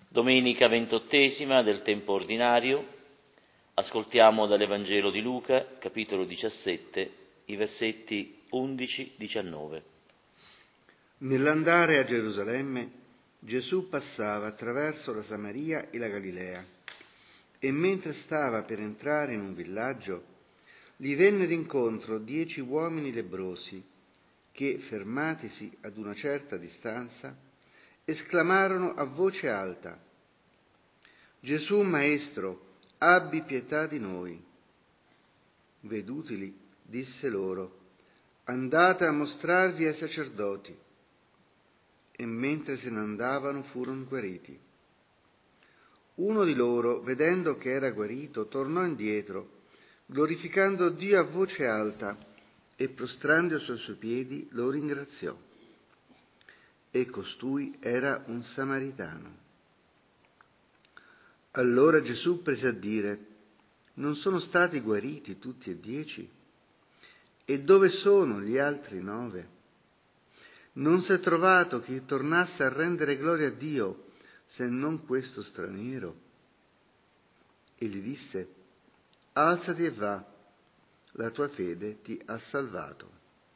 Domenica 28 del tempo ordinario, ascoltiamo dall'Evangelo di Luca, capitolo 17, i versetti 11-19. Nell'andare a Gerusalemme, Gesù passava attraverso la Samaria e la Galilea, e mentre stava per entrare in un villaggio, gli vennero incontro 10 uomini lebbrosi, che, fermatisi ad una certa distanza, esclamarono a voce alta: «Gesù, Maestro, abbi pietà di noi». Vedutili, disse loro: «Andate a mostrarvi ai sacerdoti». E mentre se ne andavano furono guariti. Uno di loro, vedendo che era guarito, tornò indietro, glorificando Dio a voce alta, e prostrandosi ai suoi piedi lo ringraziò. E costui era un samaritano. Allora Gesù prese a dire: «Non sono stati guariti tutti e 10? E dove sono gli altri 9? Non si è trovato chi tornasse a rendere gloria a Dio, se non questo straniero?» E gli disse: «Alzati e va, la tua fede ti ha salvato».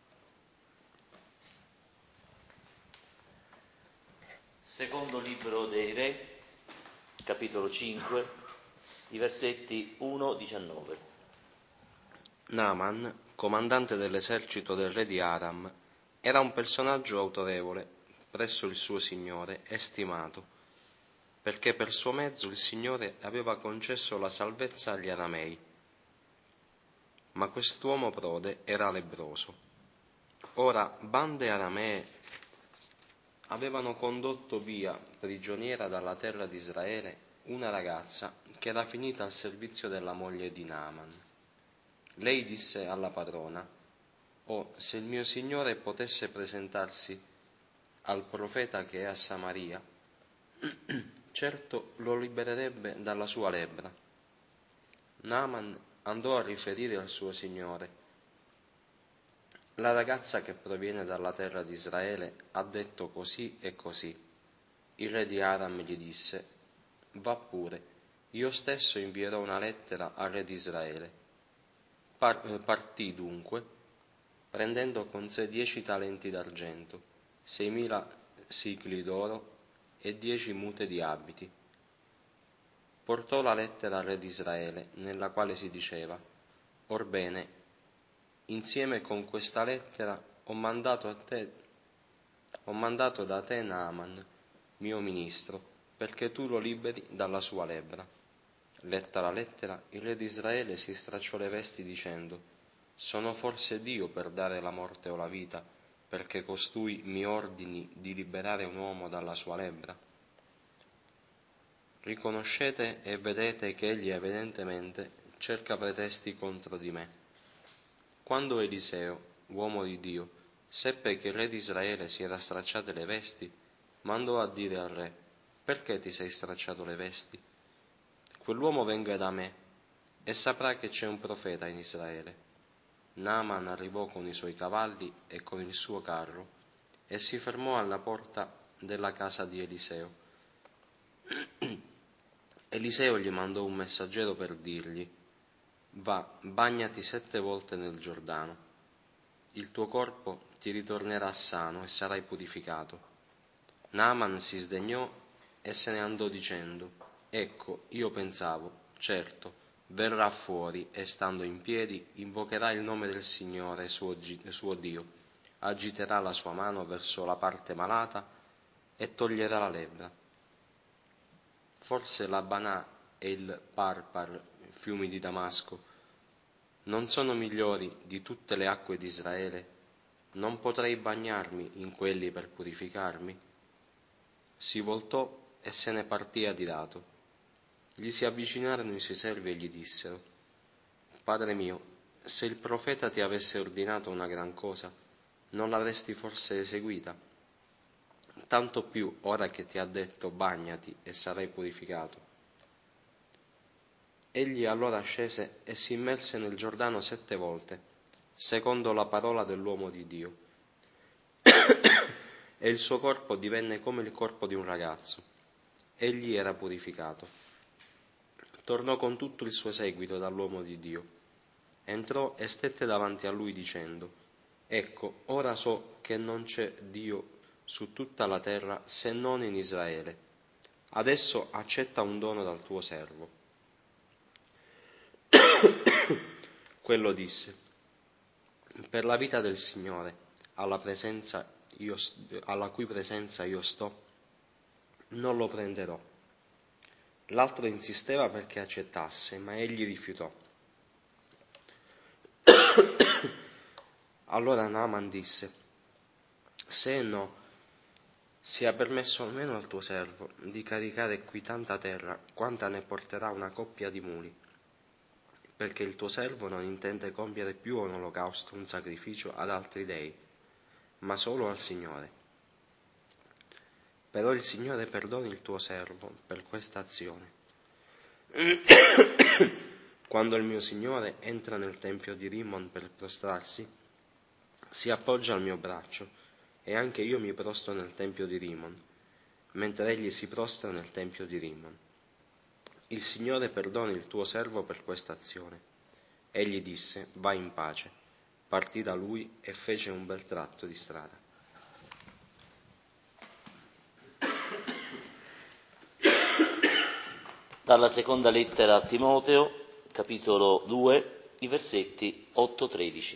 Secondo libro dei Re, capitolo 5, i versetti 1-19. Naaman, comandante dell'esercito del re di Aram, era un personaggio autorevole presso il suo signore e stimato, perché per suo mezzo il Signore aveva concesso la salvezza agli aramei. Ma quest'uomo prode era lebbroso. Ora bande aramee avevano condotto via prigioniera dalla terra di Israele una ragazza che era finita al servizio della moglie di Naaman. Lei disse alla padrona: «Oh, se il mio signore potesse presentarsi al profeta che è a Samaria, certo lo libererebbe dalla sua lebbra». Naaman andò a riferire al suo signore: «La ragazza che proviene dalla terra di Israele ha detto così e così». Il re di Aram gli disse: «Va pure, io stesso invierò una lettera al re di Israele». Partì dunque, prendendo con sé 10 talenti d'argento, 6.000 sicli d'oro e 10 mute di abiti. Portò la lettera al re di Israele, nella quale si diceva: «Orbene, insieme con questa lettera ho mandato da te Naaman, mio ministro, perché tu lo liberi dalla sua lebbra». Letta la lettera, il re di Israele si stracciò le vesti dicendo: «Sono forse Dio per dare la morte o la vita, perché costui mi ordini di liberare un uomo dalla sua lebbra? Riconoscete e vedete che egli evidentemente cerca pretesti contro di me». Quando Eliseo, uomo di Dio, seppe che il re di Israele si era stracciate le vesti, mandò a dire al re: «Perché ti sei stracciato le vesti? Quell'uomo venga da me e saprà che c'è un profeta in Israele». Naaman arrivò con i suoi cavalli e con il suo carro e si fermò alla porta della casa di Eliseo. Eliseo gli mandò un messaggero per dirgli: «Va, bagnati 7 volte nel Giordano. Il tuo corpo ti ritornerà sano e sarai purificato». Naaman si sdegnò e se ne andò dicendo: «Ecco, io pensavo, certo, verrà fuori e stando in piedi invocherà il nome del Signore suo Dio, agiterà la sua mano verso la parte malata e toglierà la lebbra». Forse l'Abanà e il Parpar, fiumi di Damasco, non sono migliori di tutte le acque di Israele? Non potrei bagnarmi in quelli per purificarmi? Si voltò e se ne partì adirato. Gli si avvicinarono i suoi servi e gli dissero: «Padre mio, se il profeta ti avesse ordinato una gran cosa, non l'avresti forse eseguita? Tanto più ora che ti ha detto: bagnati e sarai purificato». Egli allora scese e si immerse nel Giordano 7 volte, secondo la parola dell'uomo di Dio, e il suo corpo divenne come il corpo di un ragazzo, egli era purificato. Tornò con tutto il suo seguito dall'uomo di Dio. Entrò e stette davanti a lui dicendo: Ecco, ora so che non c'è Dio su tutta la terra se non in Israele. Adesso accetta un dono dal tuo servo. Quello disse: Per la vita del Signore, alla cui presenza io sto, non lo prenderò. L'altro insisteva perché accettasse, ma egli rifiutò. Allora Naaman disse: Se no, sia permesso almeno al tuo servo di caricare qui tanta terra quanta ne porterà una coppia di muli, perché il tuo servo non intende compiere più un olocausto, un sacrificio ad altri dei, ma solo al Signore. Però il Signore perdoni il tuo servo per questa azione. Quando il mio Signore entra nel tempio di Rimmon per prostrarsi, si appoggia al mio braccio, e anche io mi prostro nel tempio di Rimmon, mentre egli si prostra nel tempio di Rimmon. Il Signore perdoni il tuo servo per questa azione. Egli disse: Vai in pace. Partì da lui e fece un bel tratto di strada. Dalla seconda lettera a Timoteo, capitolo 2, i versetti 8-13.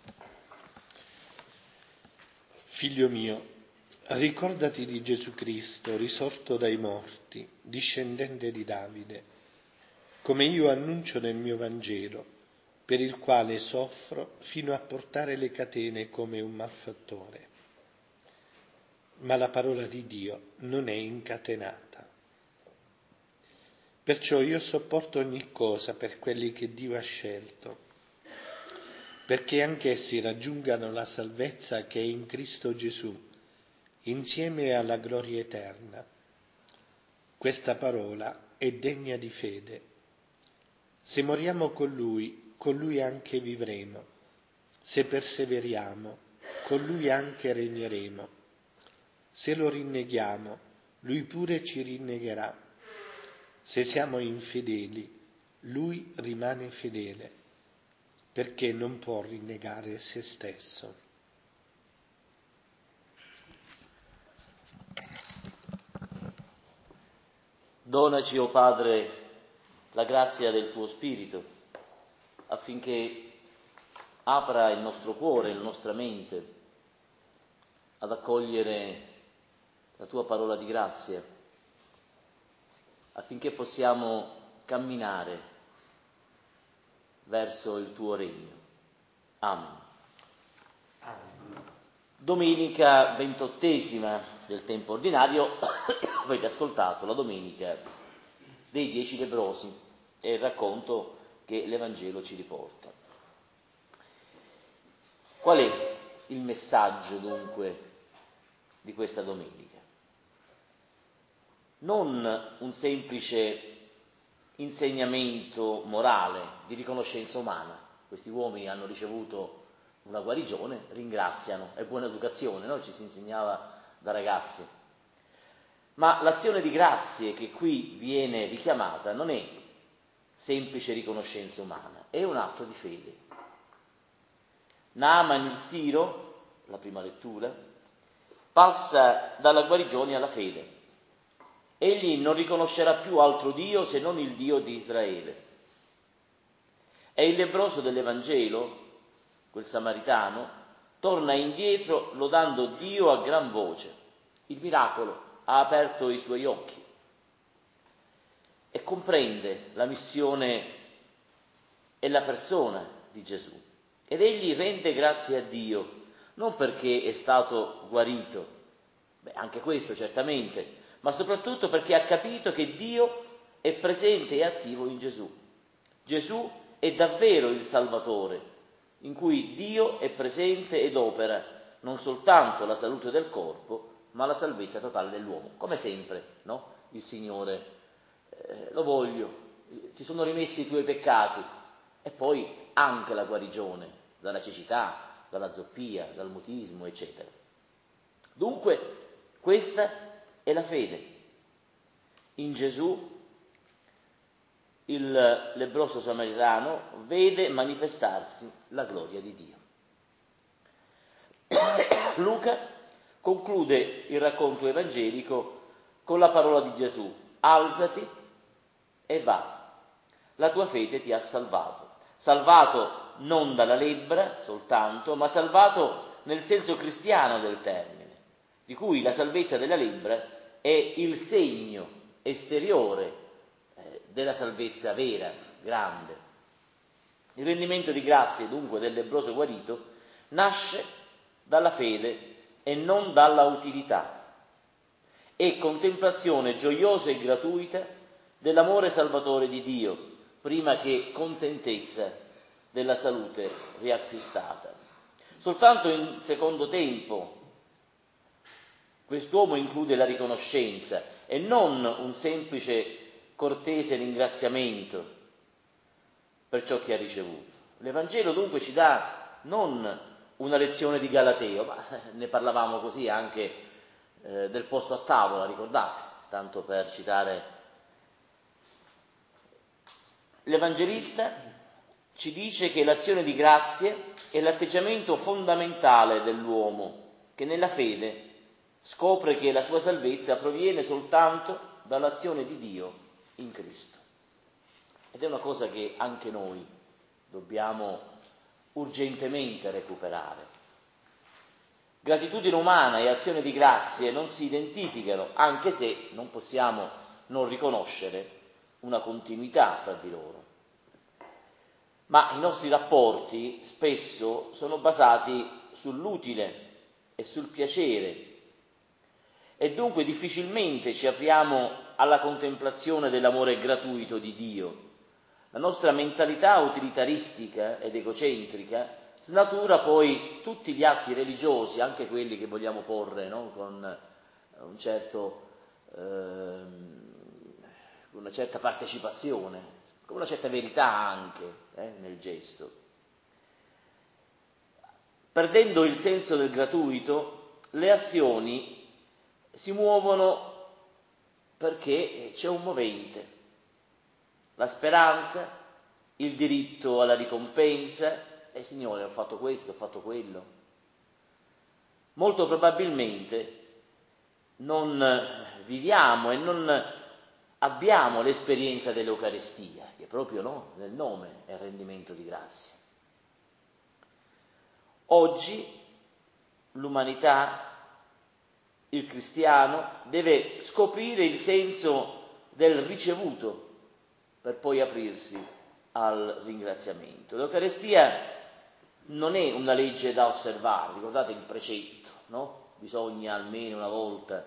Figlio mio, ricordati di Gesù Cristo, risorto dai morti, discendente di Davide, come io annuncio nel mio Vangelo, per il quale soffro fino a portare le catene come un malfattore. Ma la parola di Dio non è incatenata. Perciò io sopporto ogni cosa per quelli che Dio ha scelto, perché anch'essi raggiungano la salvezza che è in Cristo Gesù, insieme alla gloria eterna. Questa parola è degna di fede. Se moriamo con Lui anche vivremo. Se perseveriamo, con Lui anche regneremo. Se lo rinneghiamo, Lui pure ci rinnegherà. Se siamo infedeli, Lui rimane fedele, perché non può rinnegare se stesso. Donaci, o Padre, la grazia del tuo Spirito, affinché apra il nostro cuore, la nostra mente, ad accogliere la tua parola di grazia, affinché possiamo camminare verso il tuo regno. Amen. Domenica 28 del tempo ordinario, avete ascoltato la domenica dei 10 lebbrosi e il racconto che l'Evangelo ci riporta. Qual è il messaggio dunque di questa domenica? Non un semplice insegnamento morale di riconoscenza umana. Questi uomini hanno ricevuto una guarigione, ringraziano, è buona educazione, no? Ci si insegnava da ragazzi. Ma l'azione di grazie che qui viene richiamata non è semplice riconoscenza umana, è un atto di fede. Naaman il Siro, la prima lettura, passa dalla guarigione alla fede. Egli non riconoscerà più altro Dio se non il Dio di Israele. E il lebbroso dell'Evangelo, quel samaritano, torna indietro lodando Dio a gran voce. Il miracolo ha aperto i suoi occhi e comprende la missione e la persona di Gesù. Ed egli rende grazie a Dio, non perché è stato guarito, anche questo certamente, ma soprattutto perché ha capito che Dio è presente e attivo in Gesù. Gesù è davvero il Salvatore, in cui Dio è presente ed opera non soltanto la salute del corpo, ma la salvezza totale dell'uomo. Come sempre, no? Il Signore, lo voglio, ti sono rimessi i tuoi peccati, e poi anche la guarigione dalla cecità, dalla zoppia, dal mutismo, eccetera. Dunque, questa è la fede. in Gesù il lebbroso samaritano vede manifestarsi la gloria di Dio. Luca conclude il racconto evangelico con la parola di Gesù: alzati e va, la tua fede ti ha salvato. Salvato non dalla lebbra soltanto, ma salvato nel senso cristiano del termine, di cui la salvezza della lebbra è il segno esteriore della salvezza vera, grande. Il rendimento di grazie dunque del lebbroso guarito nasce dalla fede e non dalla utilità, è contemplazione gioiosa e gratuita dell'amore salvatore di Dio, prima che contentezza della salute riacquistata. Soltanto in secondo tempo quest'uomo include la riconoscenza e non un semplice cortese ringraziamento per ciò che ha ricevuto. L'Evangelo dunque ci dà non una lezione di galateo, ma ne parlavamo così anche del posto a tavola, ricordate? Tanto per citare l'Evangelista, ci dice che l'azione di grazie è l'atteggiamento fondamentale dell'uomo, che nella fede scopre che la sua salvezza proviene soltanto dall'azione di Dio in Cristo. Ed è una cosa che anche noi dobbiamo urgentemente recuperare. Gratitudine umana e azione di grazie non si identificano, anche se non possiamo non riconoscere una continuità fra di loro. Ma i nostri rapporti spesso sono basati sull'utile e sul piacere, e dunque difficilmente ci apriamo alla contemplazione dell'amore gratuito di Dio. La nostra mentalità utilitaristica ed egocentrica snatura poi tutti gli atti religiosi, anche quelli che vogliamo porre, no? Con una certa partecipazione, con una certa verità anche nel gesto. Perdendo il senso del gratuito, le azioni si muovono perché c'è un movente, la speranza, il diritto alla ricompensa. Signore, ho fatto questo, ho fatto quello. Molto probabilmente non viviamo e non abbiamo l'esperienza dell'Eucaristia, che proprio nel nome è il rendimento di grazie. Oggi l'umanità, il cristiano, deve scoprire il senso del ricevuto per poi aprirsi al ringraziamento. L'Eucaristia non è una legge da osservare, ricordate il precetto, no? Bisogna almeno una volta.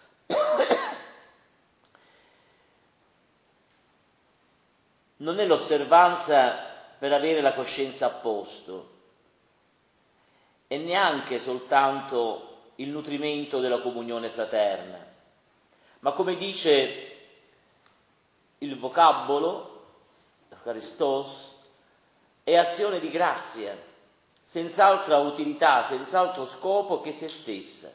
Non è l'osservanza per avere la coscienza a posto, e neanche soltanto il nutrimento della comunione fraterna, ma come dice il vocabolo, Eucharistos, è azione di grazia, senz'altra utilità, senz'altro scopo che se stessa.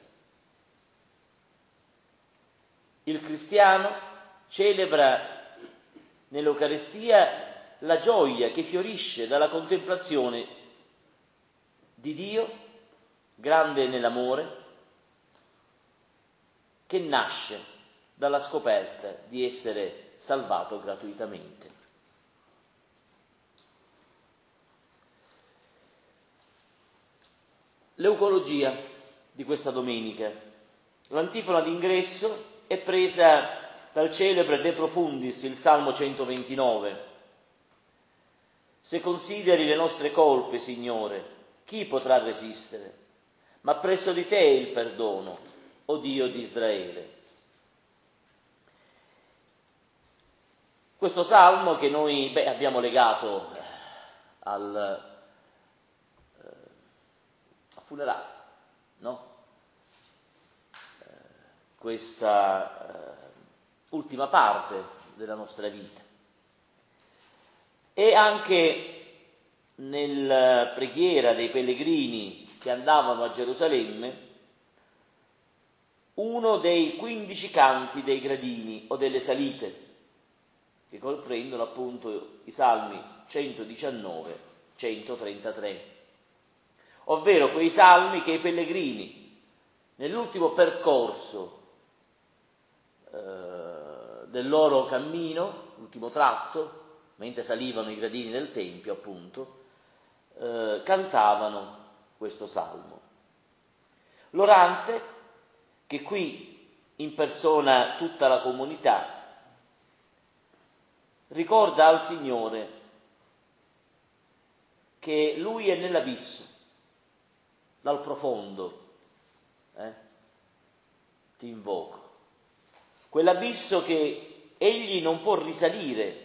Il cristiano celebra nell'Eucaristia la gioia che fiorisce dalla contemplazione di Dio, grande nell'amore, che nasce dalla scoperta di essere salvato gratuitamente. L'eucologia di questa domenica, l'antifona d'ingresso è presa dal celebre De Profundis, il Salmo 129. Se consideri le nostre colpe, Signore, chi potrà resistere? Ma presso di te è il perdono, o Dio di Israele. Questo salmo che noi abbiamo legato al funerale, no? Questa ultima parte della nostra vita. E anche nella preghiera dei pellegrini che andavano a Gerusalemme uno dei 15 canti dei gradini o delle salite, che comprendono appunto i salmi 119, 133, ovvero quei salmi che i pellegrini nell'ultimo percorso del loro cammino, l'ultimo tratto, mentre salivano i gradini del Tempio appunto, cantavano questo salmo. L'orante, che qui impersona tutta la comunità, ricorda al Signore che Lui è nell'abisso, dal profondo, ti invoco. Quell'abisso che Egli non può risalire,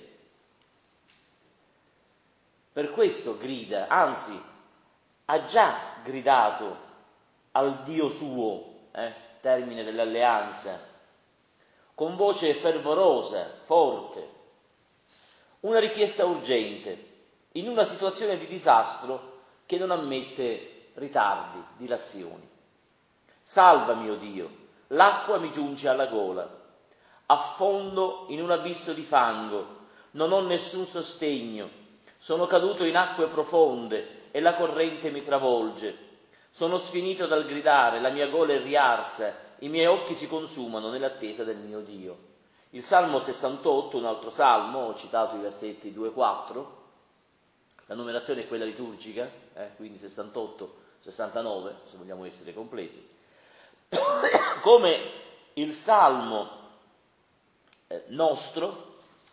per questo grida, anzi ha già gridato al Dio suo, termine dell'alleanza, con voce fervorosa, forte, una richiesta urgente, in una situazione di disastro che non ammette ritardi, dilazioni. Salva mio Dio, l'acqua mi giunge alla gola, affondo in un abisso di fango, non ho nessun sostegno, sono caduto in acque profonde e la corrente mi travolge. Sono sfinito dal gridare, la mia gola è riarsa, i miei occhi si consumano nell'attesa del mio Dio. Il Salmo 68, un altro salmo, ho citato i versetti 2 e 4, la numerazione è quella liturgica, quindi 68, 69, se vogliamo essere completi. Come il Salmo nostro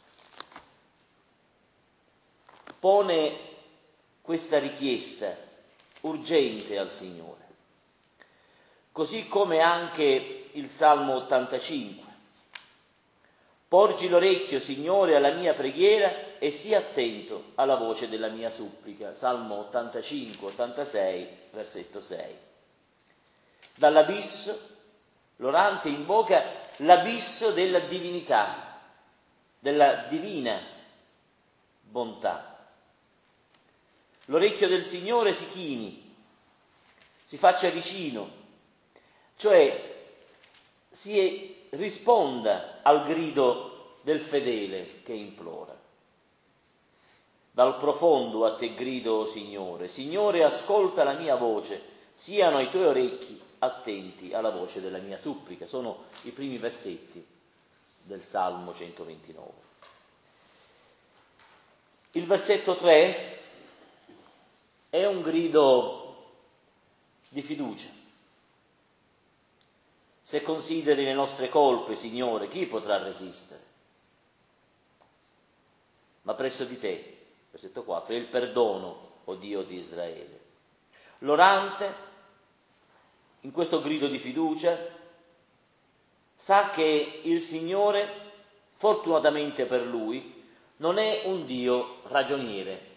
pone questa richiesta urgente al Signore, così come anche il Salmo 85. Porgi l'orecchio, Signore, alla mia preghiera e sii attento alla voce della mia supplica. Salmo 85, 86, versetto 6. Dall'abisso, l'orante invoca l'abisso della divinità, della divina bontà. L'orecchio del Signore si chini, si faccia vicino, cioè si risponda al grido del fedele che implora. Dal profondo a te grido, Signore. Signore, ascolta la mia voce, siano i tuoi orecchi attenti alla voce della mia supplica. Sono i primi versetti del Salmo 129. Il versetto 3 è un grido di fiducia. Se consideri le nostre colpe, Signore, chi potrà resistere? Ma presso di te, versetto 4, è il perdono, o Dio di Israele. L'orante, in questo grido di fiducia, sa che il Signore, fortunatamente per lui, non è un Dio ragioniere,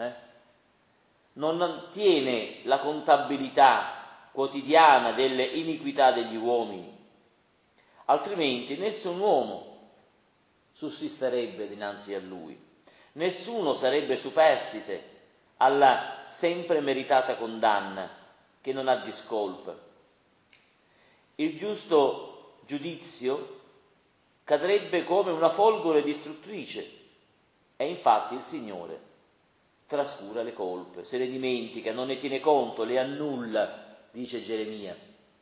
non tiene la contabilità quotidiana delle iniquità degli uomini, altrimenti nessun uomo sussisterebbe dinanzi a lui, nessuno sarebbe superstite alla sempre meritata condanna che non ha discolpa. Il giusto giudizio cadrebbe come una folgore distruttrice e infatti il Signore trascura le colpe, se le dimentica, non ne tiene conto, le annulla, dice Geremia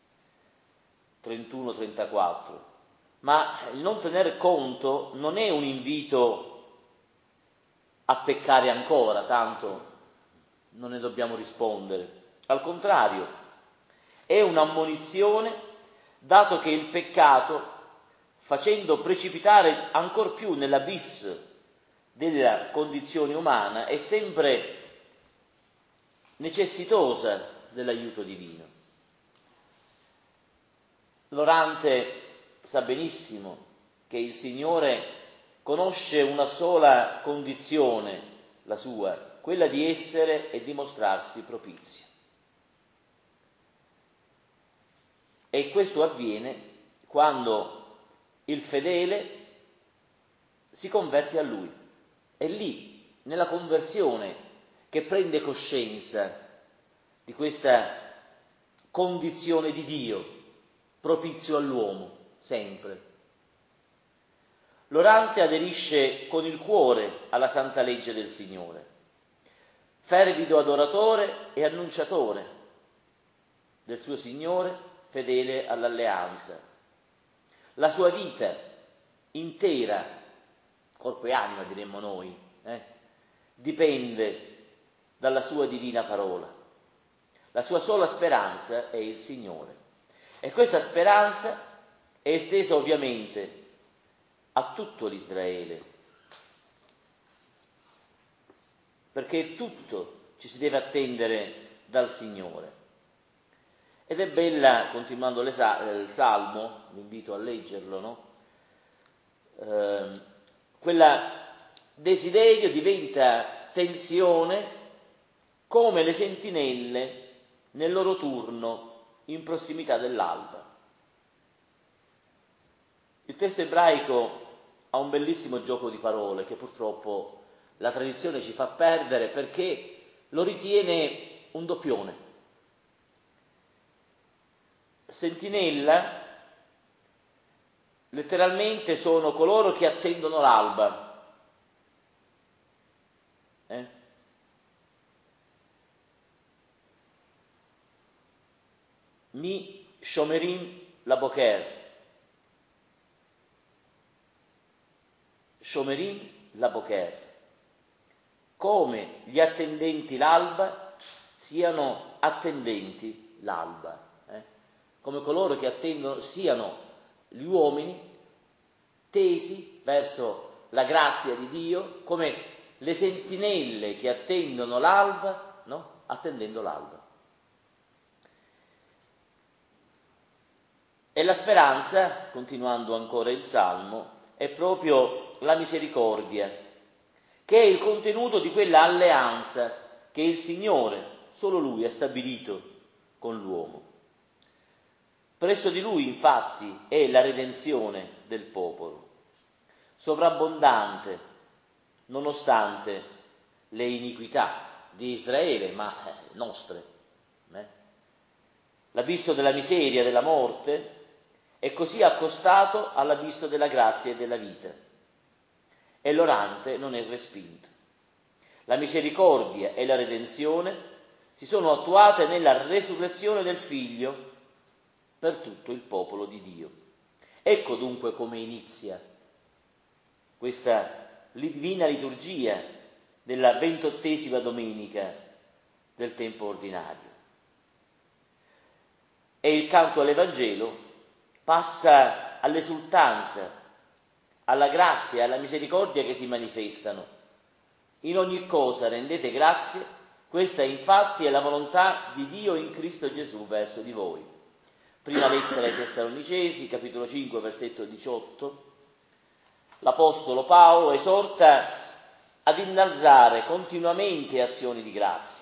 31-34. Ma il non tener conto non è un invito a peccare ancora, tanto non ne dobbiamo rispondere. Al contrario, è un'ammonizione, dato che il peccato, facendo precipitare ancor più nell'abisso della condizione umana, è sempre necessitosa dell'aiuto divino. L'orante sa benissimo che il Signore conosce una sola condizione, la sua, quella di essere e dimostrarsi propizio. E questo avviene quando il fedele si converte a Lui. È lì, nella conversione, che prende coscienza di questa condizione di Dio, propizio all'uomo, sempre. L'orante aderisce con il cuore alla santa legge del Signore, fervido adoratore e annunciatore del suo Signore, fedele all'alleanza. La sua vita intera, corpo e anima diremmo noi, dipende dalla sua divina parola. La sua sola speranza è il Signore. E questa speranza è estesa ovviamente a tutto l'Israele, perché tutto ci si deve attendere dal Signore. Ed è bella, continuando il Salmo, vi invito a leggerlo, no? Quel desiderio diventa tensione come le sentinelle nel loro turno in prossimità dell'alba. Il testo ebraico ha un bellissimo gioco di parole che purtroppo la tradizione ci fa perdere perché lo ritiene un doppione. Sentinella letteralmente sono coloro che attendono l'alba. Mi shomerim la boker. Shomerim la boker. Come gli attendenti l'alba siano attendenti l'alba. Come coloro che attendono siano gli uomini tesi verso la grazia di Dio, come le sentinelle che attendono l'alba, no? Attendendo l'alba. E la speranza, continuando ancora il Salmo, è proprio la misericordia, che è il contenuto di quella alleanza che il Signore, solo Lui, ha stabilito con l'uomo. Presso di Lui, infatti, è la redenzione del popolo, sovrabbondante, nonostante le iniquità di Israele, ma nostre. L'abisso della miseria, della morte, è così accostato all'abisso della grazia e della vita, e l'orante non è respinto. La misericordia e la redenzione si sono attuate nella resurrezione del Figlio per tutto il popolo di Dio. Ecco dunque come inizia questa divina liturgia della 28ª domenica del tempo ordinario. E il canto all'Evangelo passa all'esultanza, alla grazia e alla misericordia che si manifestano. In ogni cosa rendete grazie, questa infatti è la volontà di Dio in Cristo Gesù verso di voi. Prima lettera ai Tessalonicesi, capitolo 5, versetto 18, l'Apostolo Paolo esorta ad innalzare continuamente azioni di grazia.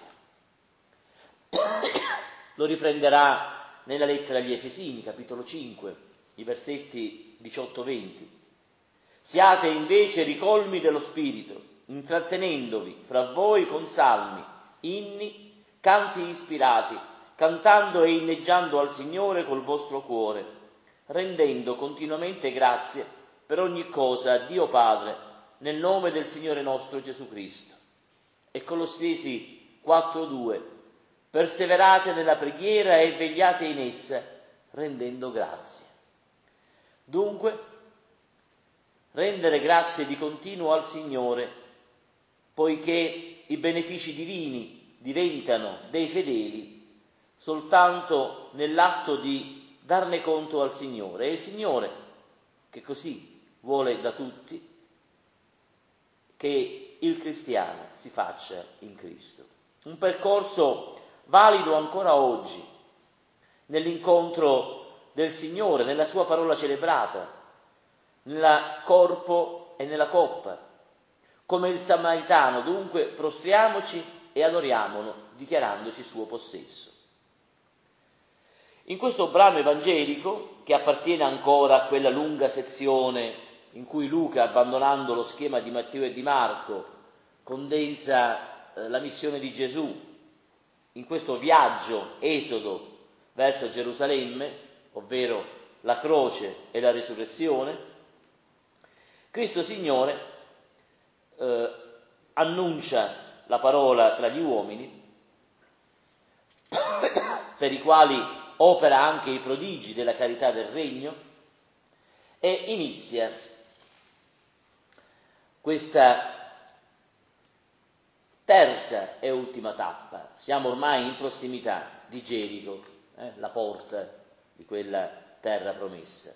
Lo riprenderà nella lettera agli Efesini, capitolo 5, i versetti 18-20. Siate invece ricolmi dello Spirito, intrattenendovi fra voi con salmi, inni, canti ispirati, cantando e inneggiando al Signore col vostro cuore, rendendo continuamente grazie per ogni cosa a Dio Padre, nel nome del Signore nostro Gesù Cristo. E Colossesi 4:2, perseverate nella preghiera e vegliate in essa, rendendo grazie. Dunque, rendere grazie di continuo al Signore, poiché i benefici divini diventano dei fedeli soltanto nell'atto di darne conto al Signore. È il Signore che così vuole da tutti che il cristiano si faccia in Cristo. Un percorso valido ancora oggi nell'incontro del Signore, nella sua parola celebrata, nel corpo e nella coppa. Come il Samaritano, dunque, prostriamoci e adoriamolo, dichiarandoci suo possesso. In questo brano evangelico, che appartiene ancora a quella lunga sezione in cui Luca, abbandonando lo schema di Matteo e di Marco, condensa la missione di Gesù in questo viaggio, esodo, verso Gerusalemme, ovvero la croce e la risurrezione, Cristo Signore annuncia la parola tra gli uomini, per i quali opera anche i prodigi della carità del regno, e inizia questa terza e ultima tappa. Siamo ormai in prossimità di Gerico, la porta di quella terra promessa.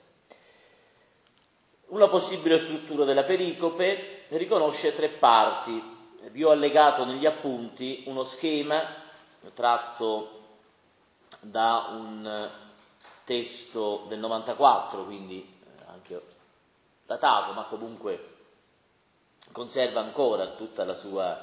Una possibile struttura della pericope riconosce 3 parti. Vi ho allegato negli appunti uno schema tratto da un testo del 94, quindi anche datato, ma comunque conserva ancora tutta la sua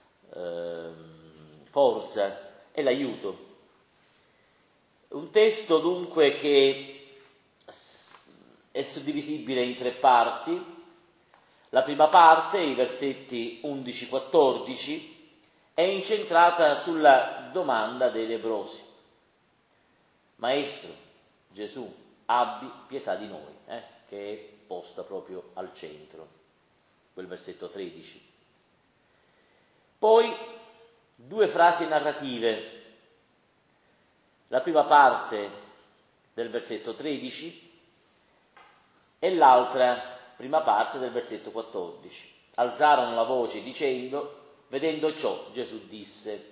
forza e l'aiuto. Un testo dunque che è suddivisibile in 3 parti. La prima parte, i versetti 11-14, è incentrata sulla domanda dei lebbrosi. Maestro, Gesù, abbi pietà di noi, che è posta proprio al centro, quel versetto 13. Poi 2 frasi narrative. La prima parte del versetto 13 e l'altra prima parte del versetto 14. Alzarono la voce dicendo, vedendo ciò, Gesù disse.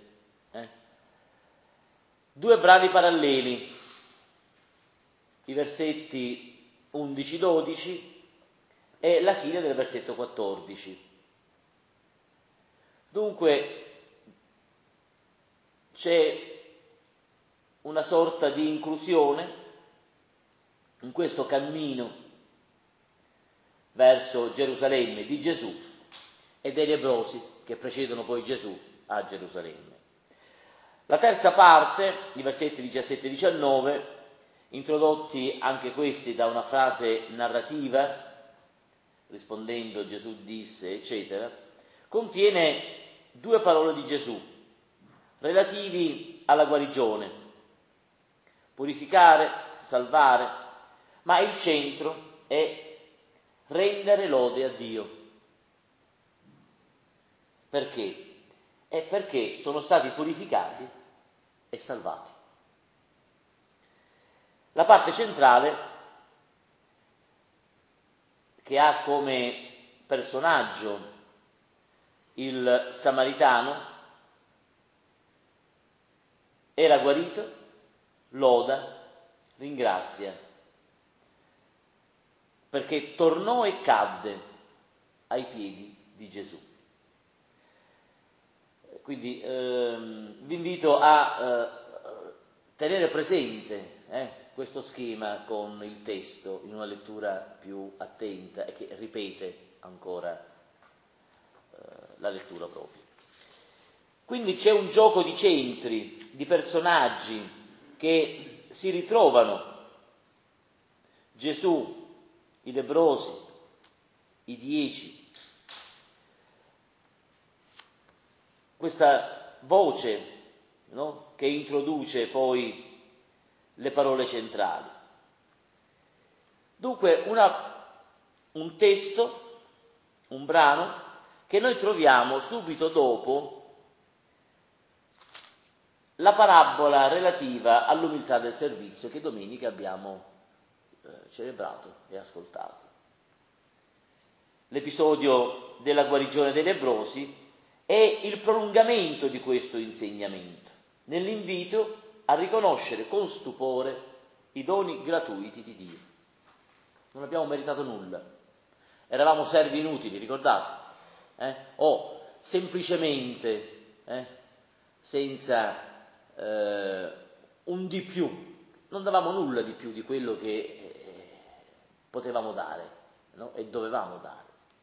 2 brani paralleli, i versetti 11-12 e la fine del versetto 14. Dunque c'è una sorta di inclusione in questo cammino verso Gerusalemme di Gesù e dei lebbrosi che precedono poi Gesù a Gerusalemme. La terza parte, i versetti 17-19, introdotti anche questi da una frase narrativa, rispondendo Gesù disse, eccetera, contiene 2 parole di Gesù relativi alla guarigione, purificare, salvare, ma il centro è rendere lode a Dio. Perché? È perché sono stati purificati e salvati. La parte centrale, che ha come personaggio il samaritano, era guarito, loda, ringrazia, perché tornò e cadde ai piedi di Gesù. Quindi vi invito a tenere presente questo schema con il testo in una lettura più attenta e che ripete ancora la lettura propria. Quindi c'è un gioco di centri, di personaggi che si ritrovano. Gesù, i lebbrosi, i 10. Questa voce, no? Che introduce poi le parole centrali. Dunque un testo, un brano, che noi troviamo subito dopo la parabola relativa all'umiltà del servizio che domenica abbiamo celebrato e ascoltato. L'episodio della guarigione dei lebbrosi è il prolungamento di questo insegnamento, nell'invito a riconoscere con stupore i doni gratuiti di Dio. Non abbiamo meritato nulla, eravamo servi inutili, ricordate? O semplicemente senza un di più, non davamo nulla di più di quello che potevamo dare, no? E dovevamo dare.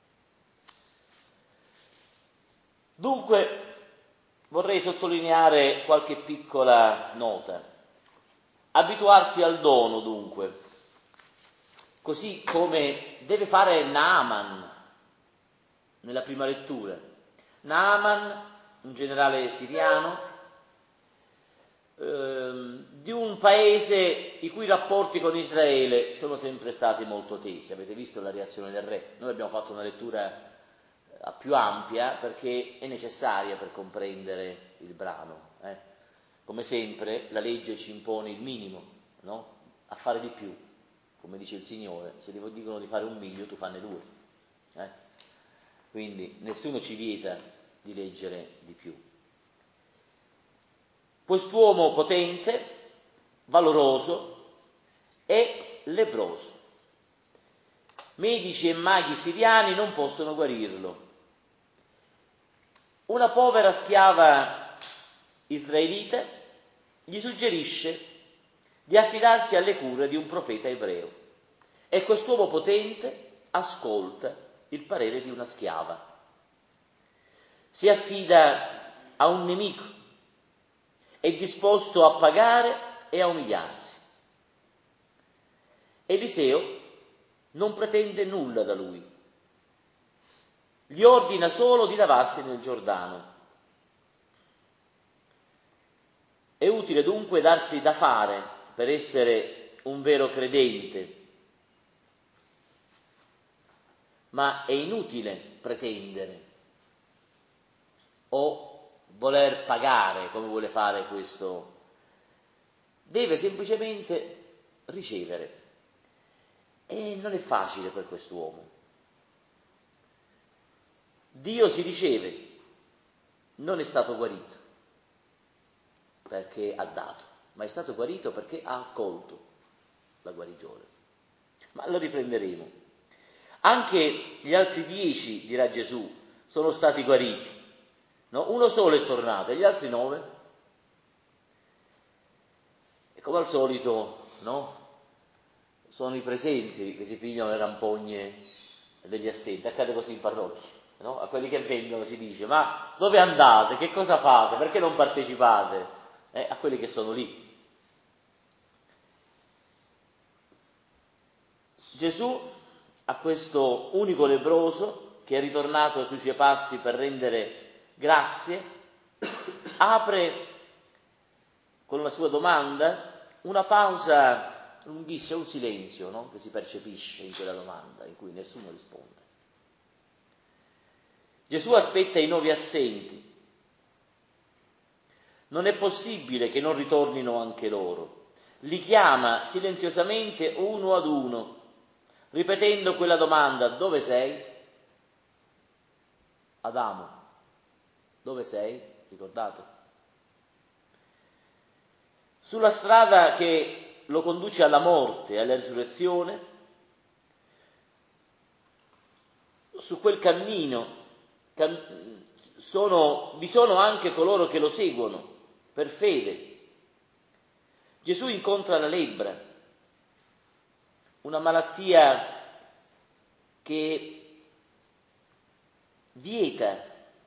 Dunque vorrei sottolineare qualche piccola nota. Abituarsi al dono, dunque, così come deve fare Naaman nella prima lettura. Naaman, un generale siriano, di un paese i cui rapporti con Israele sono sempre stati molto tesi. Avete visto la reazione del re? Noi abbiamo fatto una lettura più ampia perché è necessaria per comprendere il brano. Come sempre la legge ci impone il minimo, no? A fare di più, come dice il Signore, se ti dicono di fare 1 miglio tu fanne 2. Quindi nessuno ci vieta di leggere di più. Quest'uomo potente, valoroso e lebbroso. Medici e maghi siriani non possono guarirlo. Una povera schiava israelite gli suggerisce di affidarsi alle cure di un profeta ebreo e quest'uomo potente ascolta il parere di una schiava. Si affida a un nemico, è disposto a pagare e a umiliarsi. Eliseo non pretende nulla da lui, gli ordina solo di lavarsi nel Giordano. È utile dunque darsi da fare per essere un vero credente, ma è inutile pretendere o voler pagare come vuole fare questo. Deve semplicemente ricevere. E non è facile per quest'uomo. Dio si riceve, non è stato guarito perché ha dato, ma è stato guarito perché ha accolto la guarigione. Ma lo riprenderemo. Anche gli altri 10, dirà Gesù, sono stati guariti. No? Uno solo è tornato e gli altri 9? E come al solito, no? Sono i presenti che si pigliano le rampogne degli assenti. Accade così in parrocchia, no? A quelli che vengono si dice: ma dove andate? Che cosa fate? Perché non partecipate? A quelli che sono lì. Gesù, a questo unico lebbroso che è ritornato sui suoi passi per rendere grazie, apre con la sua domanda una pausa lunghissima, un silenzio, no? Che si percepisce in quella domanda, in cui nessuno risponde. Gesù aspetta i 9 assenti. Non è possibile che non ritornino anche loro. Li chiama silenziosamente uno ad uno, ripetendo quella domanda: dove sei? Adamo, dove sei? Ricordate? Sulla strada che lo conduce alla morte e alla risurrezione, su quel cammino vi sono anche coloro che lo seguono per fede. Gesù incontra la lebbra, una malattia che vieta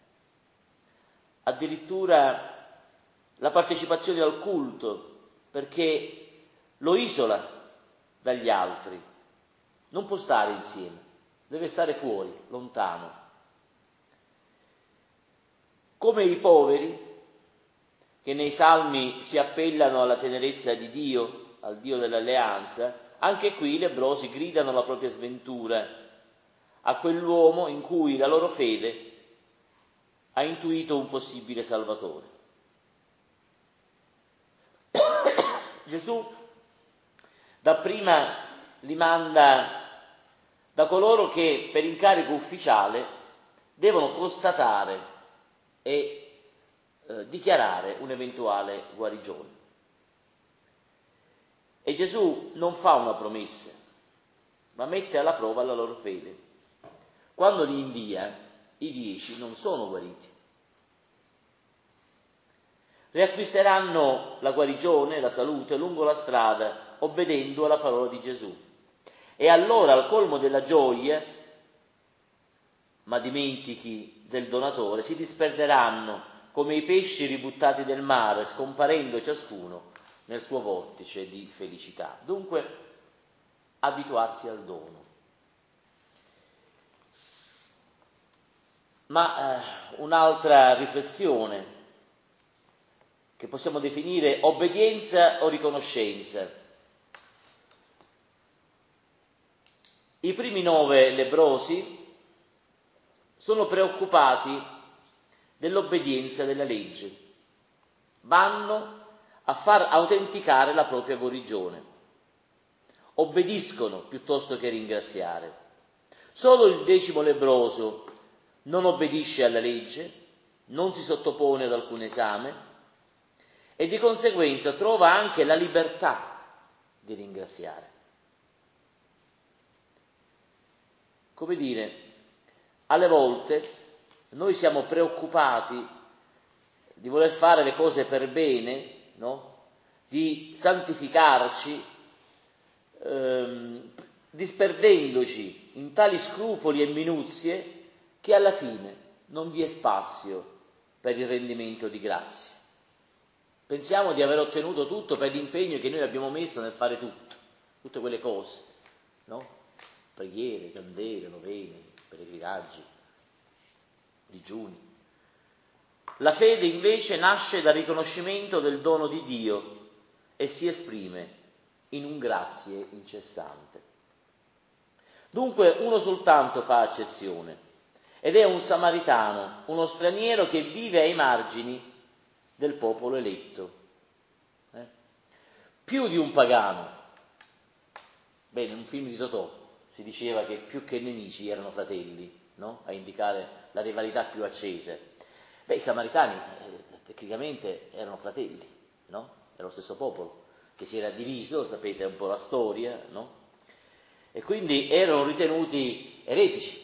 addirittura la partecipazione al culto, perché lo isola dagli altri, non può stare insieme, deve stare fuori, lontano. Come i poveri, che nei salmi si appellano alla tenerezza di Dio, al Dio dell'alleanza, anche qui i lebbrosi gridano la propria sventura a quell'uomo in cui la loro fede ha intuito un possibile Salvatore. Gesù dapprima li manda da coloro che per incarico ufficiale devono constatare e dichiarare un'eventuale guarigione. E Gesù non fa una promessa, ma mette alla prova la loro fede. Quando li invia, i 10 non sono guariti. Riacquisteranno la guarigione, la salute lungo la strada, obbedendo alla parola di Gesù. E allora, al colmo della gioia, ma dimentichi del donatore, si disperderanno come i pesci ributtati nel mare, scomparendo ciascuno nel suo vortice di felicità. Dunque, abituarsi al dono. Ma un'altra riflessione che possiamo definire obbedienza o riconoscenza. I primi 9 lebbrosi sono preoccupati dell'obbedienza della legge, vanno a far autenticare la propria guarigione, obbediscono piuttosto che ringraziare. Solo il 10° lebbroso non obbedisce alla legge, non si sottopone ad alcun esame e di conseguenza trova anche la libertà di ringraziare. Come dire, alle volte noi siamo preoccupati di voler fare le cose per bene, no? Di santificarci, disperdendoci in tali scrupoli e minuzie che alla fine non vi è spazio per il rendimento di grazie. Pensiamo di aver ottenuto tutto per l'impegno che noi abbiamo messo nel fare tutto, tutte quelle cose, no? Preghiere, candele, novene, pellegrinaggi, digiuni. La fede invece nasce dal riconoscimento del dono di Dio e si esprime in un grazie incessante. Dunque uno soltanto fa accezione, ed è un samaritano, uno straniero che vive ai margini del popolo eletto. Più di un pagano. Bene, in un film di Totò si diceva che più che nemici erano fratelli, no? A indicare la rivalità più accese. I samaritani tecnicamente erano fratelli, no? Era lo stesso popolo che si era diviso, sapete un po' la storia, no? E quindi erano ritenuti eretici.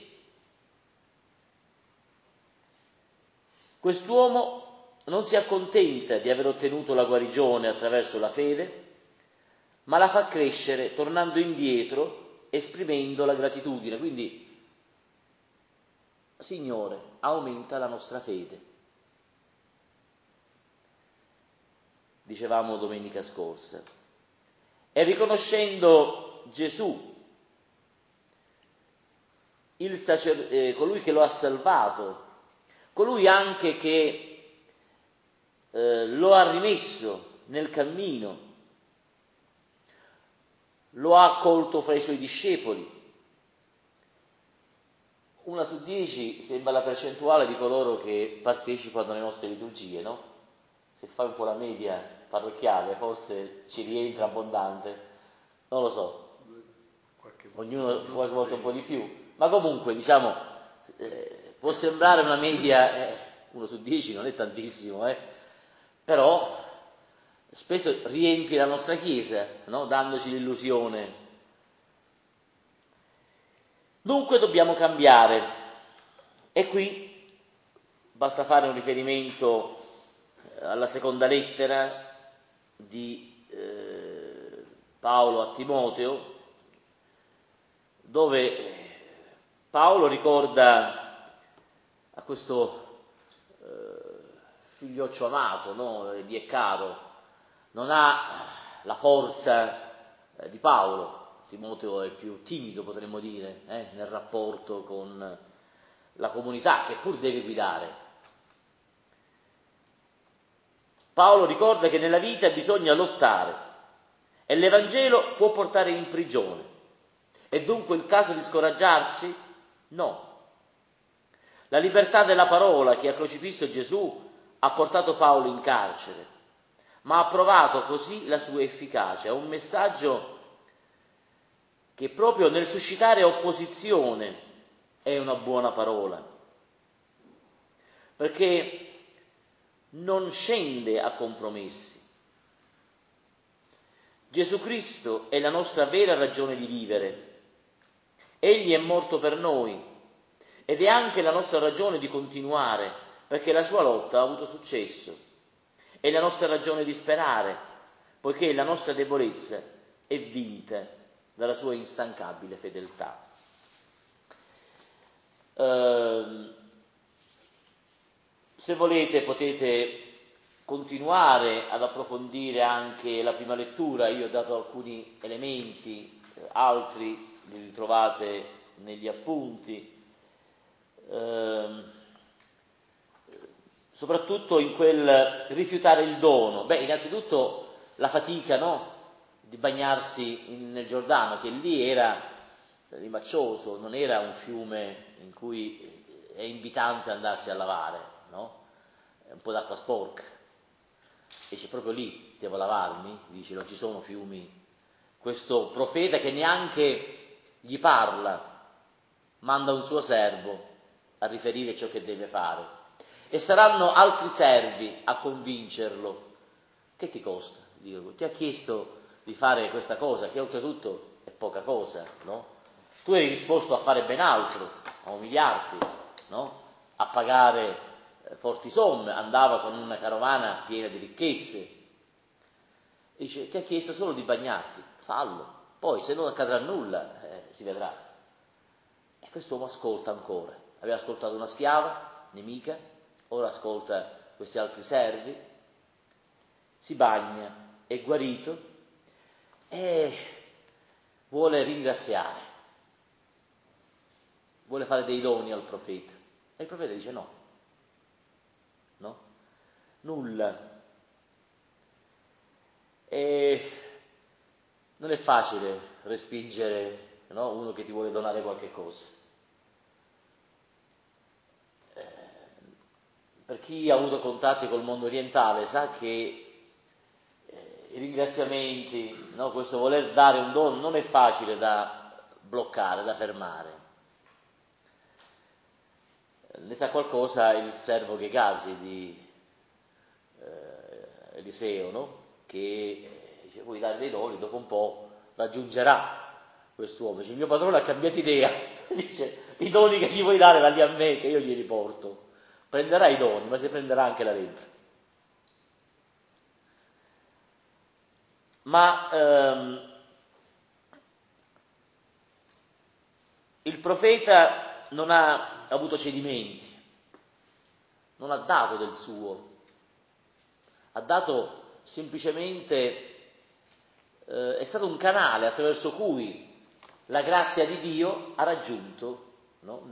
Quest'uomo non si accontenta di aver ottenuto la guarigione attraverso la fede, ma la fa crescere tornando indietro, esprimendo la gratitudine. Quindi, Signore, aumenta la nostra fede. Dicevamo domenica scorsa. E riconoscendo Gesù, colui che lo ha salvato, colui anche che lo ha rimesso nel cammino, lo ha accolto fra i suoi discepoli. 1 su 10 sembra la percentuale di coloro che partecipano alle nostre liturgie, no? Se fai un po' la media parrocchiale, forse ci rientra abbondante, non lo so, ognuno qualche volta un po' di più, ma comunque diciamo può sembrare una media, 1 su 10 non è tantissimo, però spesso riempie la nostra Chiesa, no? Dandoci l'illusione. Dunque dobbiamo cambiare, e qui basta fare un riferimento alla seconda lettera di Paolo a Timoteo, dove Paolo ricorda a questo figlioccio amato, no? Gli è caro, non ha la forza di Paolo. Timoteo è più timido, potremmo dire, nel rapporto con la comunità che pur deve guidare. Paolo ricorda che nella vita bisogna lottare e l'Evangelo può portare in prigione. È dunque il caso di scoraggiarci? No. La libertà della parola che ha crocifisso Gesù ha portato Paolo in carcere, ma ha provato così la sua efficacia, un messaggio che proprio nel suscitare opposizione è una buona parola, perché non scende a compromessi. Gesù Cristo è la nostra vera ragione di vivere. Egli è morto per noi ed è anche la nostra ragione di continuare, perché la sua lotta ha avuto successo. È la nostra ragione di sperare, poiché la nostra debolezza è vinta dalla sua instancabile fedeltà. Se volete potete continuare ad approfondire anche la prima lettura, io ho dato alcuni elementi, altri li ritrovate negli appunti. soprattutto in quel rifiutare il dono. Innanzitutto la fatica, no? Di bagnarsi nel Giordano, che lì era rimaccioso, non era un fiume in cui è invitante andarsi a lavare, no? È un po' d'acqua sporca. Dice, proprio lì devo lavarmi? Dice, non ci sono fiumi. Questo profeta che neanche gli parla, manda un suo servo a riferire ciò che deve fare. E saranno altri servi a convincerlo. Che ti costa? Dico, ti ha chiesto di fare questa cosa, che oltretutto è poca cosa, no? Tu eri disposto a fare ben altro, a umiliarti, no? A pagare forti somme, andava con una carovana piena di ricchezze. Dice, ti ha chiesto solo di bagnarti, fallo, poi se non accadrà nulla, si vedrà. E quest'uomo ascolta ancora, aveva ascoltato una schiava, nemica, ora ascolta questi altri servi, si bagna, è guarito e vuole ringraziare, vuole fare dei doni al profeta. E il profeta dice no, nulla. E non è facile respingere, no? Uno che ti vuole donare qualche cosa. Per chi ha avuto contatti col mondo orientale sa che i ringraziamenti, no? Questo voler dare un dono non è facile da bloccare, da fermare. Ne sa qualcosa il servo Gehazi di Eliseo, no? Che dice, vuoi dare dei doni, dopo un po' raggiungerà quest'uomo. Dice, il mio padrone ha cambiato idea, dice, i doni che gli vuoi dare dagli a me, che io glieli porto. Prenderà i doni, ma si prenderà anche la lepre. Ma il profeta non ha avuto cedimenti, non ha dato del suo, ha dato semplicemente, è stato un canale attraverso cui la grazia di Dio ha raggiunto, no?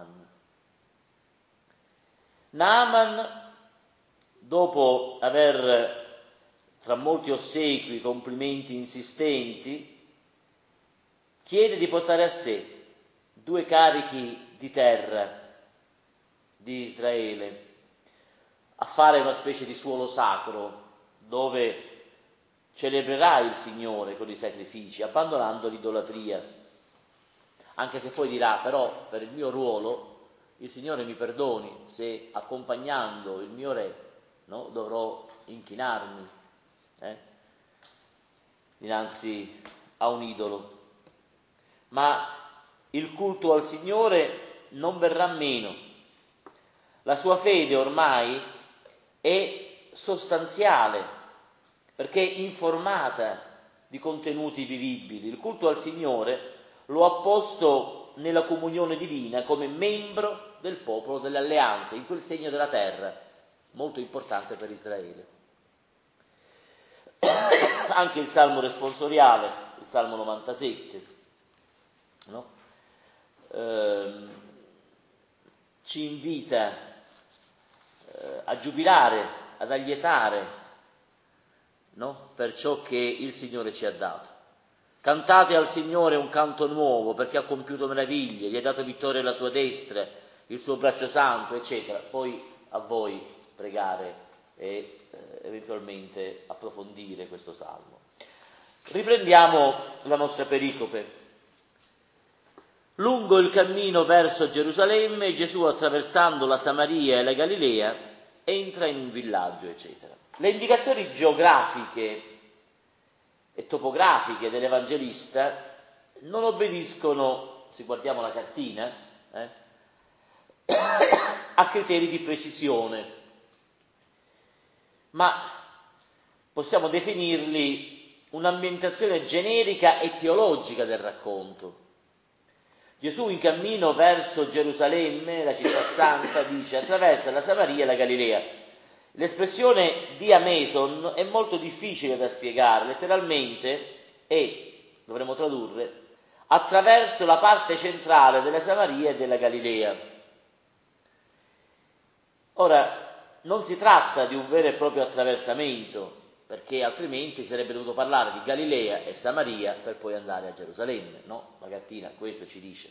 Naaman, dopo aver, tra molti ossequi, complimenti insistenti, chiede di portare a sé 2 carichi di terra di Israele, a fare una specie di suolo sacro dove celebrerà il Signore con i sacrifici, abbandonando l'idolatria. Anche se poi dirà, però, per il mio ruolo, il Signore mi perdoni se accompagnando il mio re, no, dovrò inchinarmi dinanzi a un idolo. Ma il culto al Signore non verrà meno. La sua fede ormai è sostanziale, perché è informata di contenuti vivibili. Il culto al Signore lo ha posto nella comunione divina come membro del popolo delle alleanze, in quel segno della terra, molto importante per Israele. Anche il Salmo responsoriale, il Salmo 97, no? Ci invita a giubilare, ad allietare, no? Per ciò che il Signore ci ha dato. Cantate al Signore un canto nuovo, perché ha compiuto meraviglie, gli ha dato vittoria alla sua destra, il suo braccio santo, eccetera. Poi a voi pregare e eventualmente approfondire questo salmo. Riprendiamo la nostra pericope. Lungo il cammino verso Gerusalemme, Gesù, attraversando la Samaria e la Galilea, entra in un villaggio, eccetera. Le indicazioni geografiche e topografiche dell'Evangelista non obbediscono, se guardiamo la cartina, a criteri di precisione, ma possiamo definirli un'ambientazione generica e teologica del racconto. Gesù in cammino verso Gerusalemme, la città santa, dice attraversa la Samaria e la Galilea. L'espressione diameson è molto difficile da spiegare, letteralmente è, dovremmo tradurre, attraverso la parte centrale della Samaria e della Galilea. Ora, non si tratta di un vero e proprio attraversamento, perché altrimenti sarebbe dovuto parlare di Galilea e Samaria per poi andare a Gerusalemme, no? La cartina questo ci dice.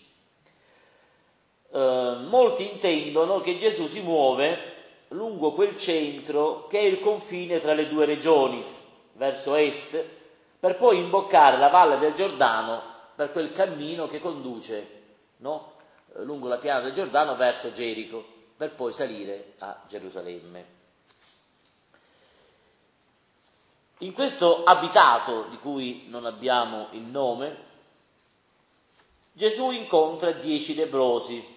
Molti intendono che Gesù si muove lungo quel centro che è il confine tra le due regioni, verso est, per poi imboccare la valle del Giordano per quel cammino che conduce, no? Lungo la piana del Giordano verso Gerico, per poi salire a Gerusalemme. In questo abitato, di cui non abbiamo il nome, Gesù incontra 10 lebbrosi,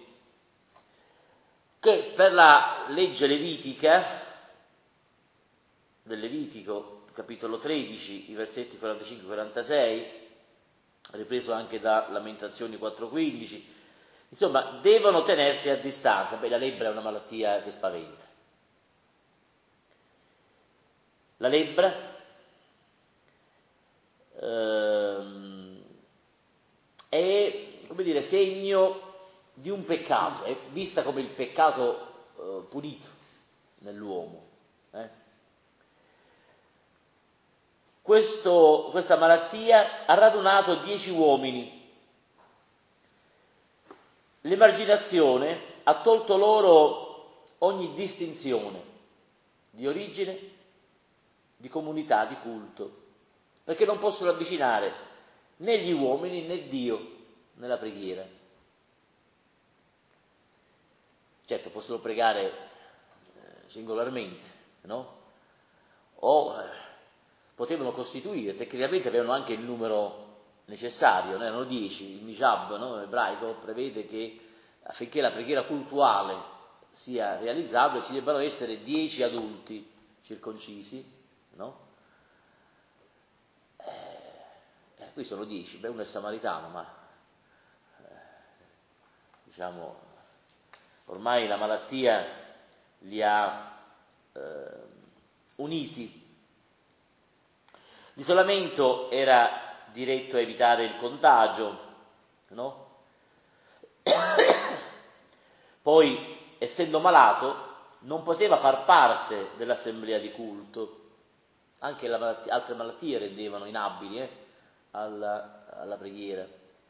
che per la legge levitica, del Levitico, capitolo 13, i versetti 45-46, ripreso anche da Lamentazioni 4:15, insomma, devono tenersi a distanza. La lebbra è una malattia che spaventa. La lebbra è, come dire, segno di un peccato, è vista come il peccato punito nell'uomo. Questa malattia ha radunato 10 uomini. L'emarginazione ha tolto loro ogni distinzione di origine, di comunità, di culto, perché non possono avvicinare né gli uomini né Dio nella preghiera. Certo, possono pregare singolarmente, no? O potevano costituire, tecnicamente avevano anche il numero necessario, no? Erano 10, il Mishab, no? Ebraico prevede che affinché la preghiera cultuale sia realizzabile ci debbano essere 10 adulti circoncisi, no? Qui sono 10, beh, uno è samaritano, ma diciamo ormai la malattia li ha uniti. L'isolamento era diretto a evitare il contagio, no? Poi, essendo malato, non poteva far parte dell'assemblea di culto. Anche altre malattie rendevano inabili alla preghiera.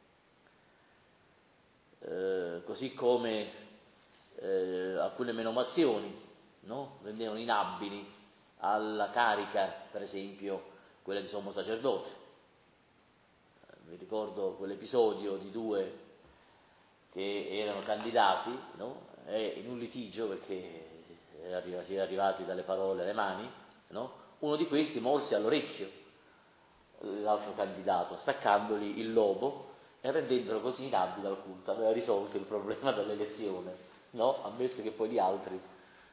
Così come alcune menomazioni, no? Rendevano inabili alla carica, per esempio quella di sommo sacerdote. Mi ricordo quell'episodio di 2 che erano candidati, no? In un litigio, perché si era arrivati dalle parole alle mani, no? Uno di questi morse all'orecchio l'altro candidato, staccandogli il lobo e rendendolo così inabile al culto. Aveva risolto il problema dell'elezione, no? Ammesso che poi gli altri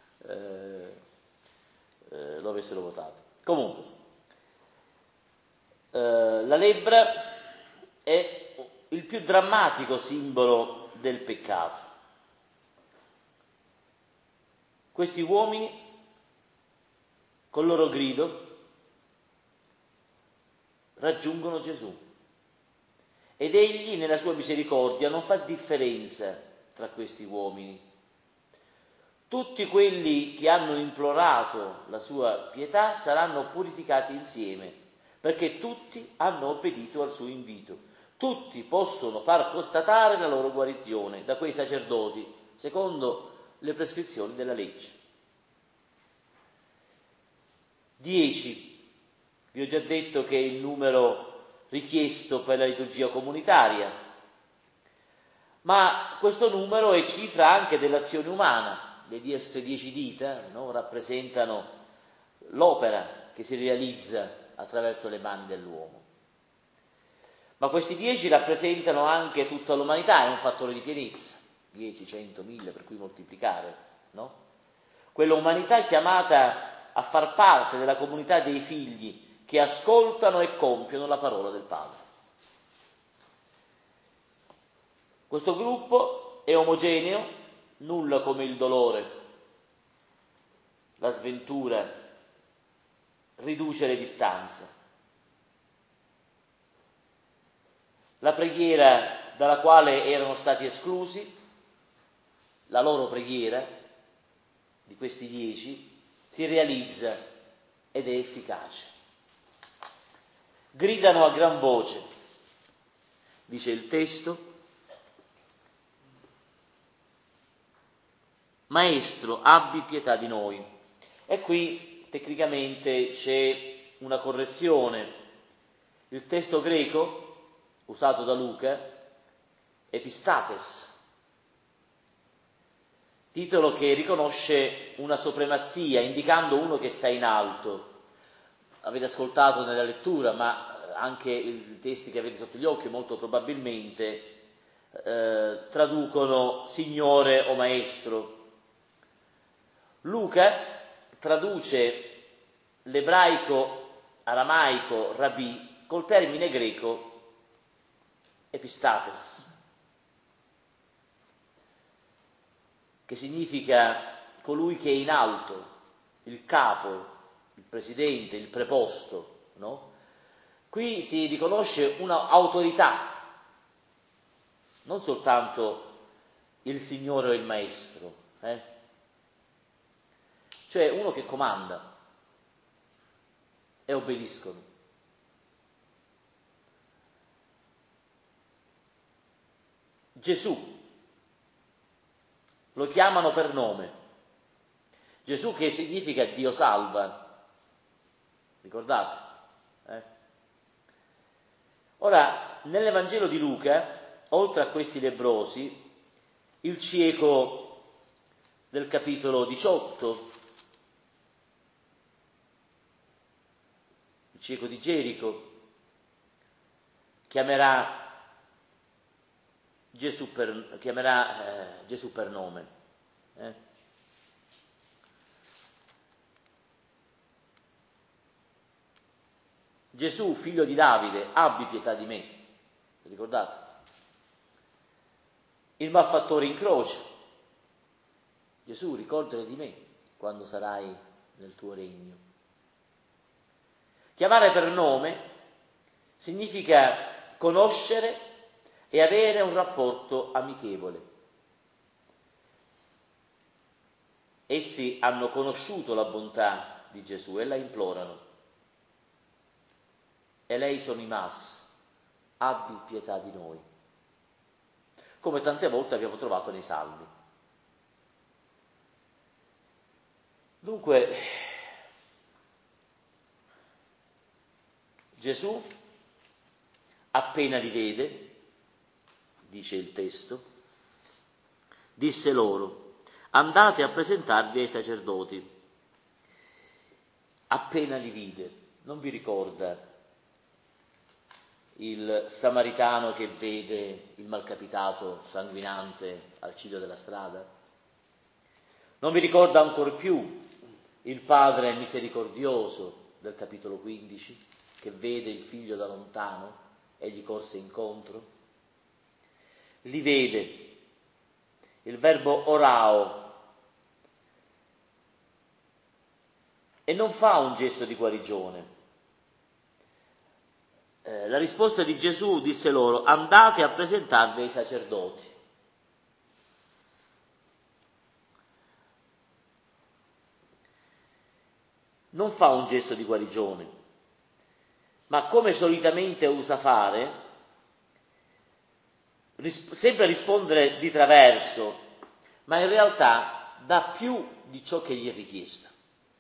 lo avessero votato. Comunque, la lebbra è il più drammatico simbolo del peccato. Questi uomini, col loro grido, raggiungono Gesù ed egli, nella sua misericordia, non fa differenza tra questi uomini. Tutti quelli che hanno implorato la sua pietà saranno purificati insieme, perché tutti hanno obbedito al suo invito. Tutti possono far constatare la loro guarigione da quei sacerdoti, secondo le prescrizioni della legge. 10. Vi ho già detto che è il numero richiesto per la liturgia comunitaria, ma questo numero è cifra anche dell'azione umana. Le 10 dita, no? Rappresentano l'opera che si realizza attraverso le mani dell'uomo. Ma questi 10 rappresentano anche tutta l'umanità, è un fattore di pienezza, 10, 100, 1000, per cui moltiplicare, no? Quella umanità è chiamata a far parte della comunità dei figli che ascoltano e compiono la parola del Padre. Questo gruppo è omogeneo, nulla come il dolore, la sventura, riduce le distanze. La preghiera dalla quale erano stati esclusi, la loro preghiera, di questi 10 si realizza ed è efficace. Gridano a gran voce, dice il testo: Maestro, abbi pietà di noi. E qui tecnicamente c'è una correzione. Il testo greco usato da Luca, epistates, titolo che riconosce una supremazia, indicando uno che sta in alto. Avete ascoltato nella lettura, ma anche i testi che avete sotto gli occhi molto probabilmente traducono Signore o Maestro. Luca traduce l'ebraico aramaico rabbi col termine greco epistates, che significa colui che è in alto, il capo, il presidente, il preposto, no? Qui si riconosce un'autorità, non soltanto il Signore o il Maestro, cioè uno che comanda e obbediscono. Gesù lo chiamano per nome. Gesù, che significa Dio salva, ricordate? Ora, nell'Evangelo di Luca, oltre a questi lebbrosi, il cieco del capitolo 18, il cieco di Gerico, chiamerà Gesù per nome. Gesù, figlio di Davide, abbi pietà di me. Ricordate? Il malfattore in croce. Gesù, ricordati di me quando sarai nel tuo regno. Chiamare per nome significa conoscere e avere un rapporto amichevole. Essi hanno conosciuto la bontà di Gesù e la implorano. Eleison imas, abbi pietà di noi, come tante volte abbiamo trovato nei Salmi. Dunque, Gesù, appena li vede, dice il testo, disse loro: andate a presentarvi ai sacerdoti. Appena li vide, non vi ricorda il samaritano che vede il malcapitato sanguinante al ciglio della strada? Non vi ricorda ancor più il padre misericordioso del capitolo 15 che vede il figlio da lontano e gli corse incontro? Li vede. Il verbo orao, e non fa un gesto di guarigione. La risposta di Gesù disse loro: andate a presentarvi ai sacerdoti. Non fa un gesto di guarigione, ma come solitamente usa fare, sembra rispondere di traverso, ma in realtà dà più di ciò che gli è richiesto,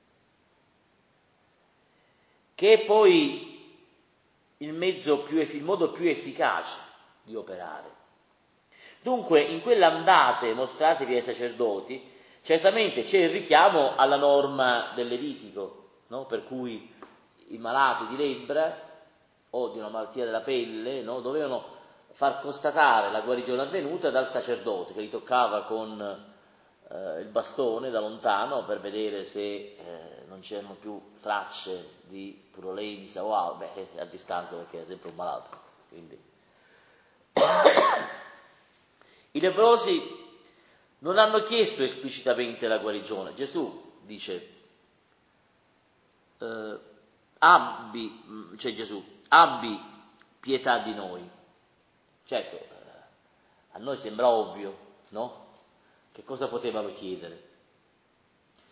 che è poi il modo più efficace di operare. Dunque, in quell'andate mostratevi ai sacerdoti, certamente c'è il richiamo alla norma del Levitico, no? Per cui i malati di lebbra o di una malattia della pelle, no? Dovevano far constatare la guarigione avvenuta dal sacerdote, che li toccava con il bastone da lontano per vedere se non c'erano più tracce di purulenza o altro, a distanza, perché era sempre un malato. Quindi i lebbrosi non hanno chiesto esplicitamente la guarigione. Gesù dice abbi pietà di noi. Certo, a noi sembra ovvio, no? Che cosa potevano chiedere?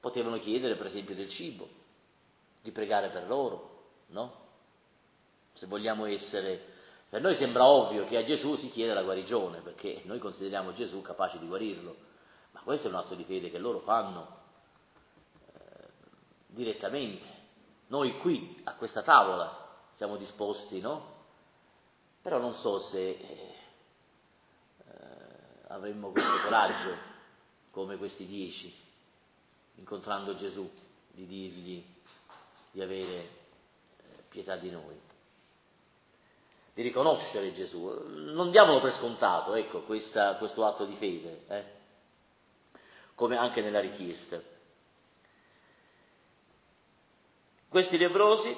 Potevano chiedere per esempio del cibo, di pregare per loro, no? Se vogliamo essere... Per noi sembra ovvio che a Gesù si chiede la guarigione, perché noi consideriamo Gesù capace di guarirlo, ma questo è un atto di fede che loro fanno direttamente. Noi qui, a questa tavola, siamo disposti, no? Però non so se avremmo questo coraggio, come questi 10, incontrando Gesù, di dirgli di avere pietà di noi, di riconoscere Gesù. Non diamolo per scontato, ecco, questo atto di fede, come anche nella richiesta. Questi lebbrosi,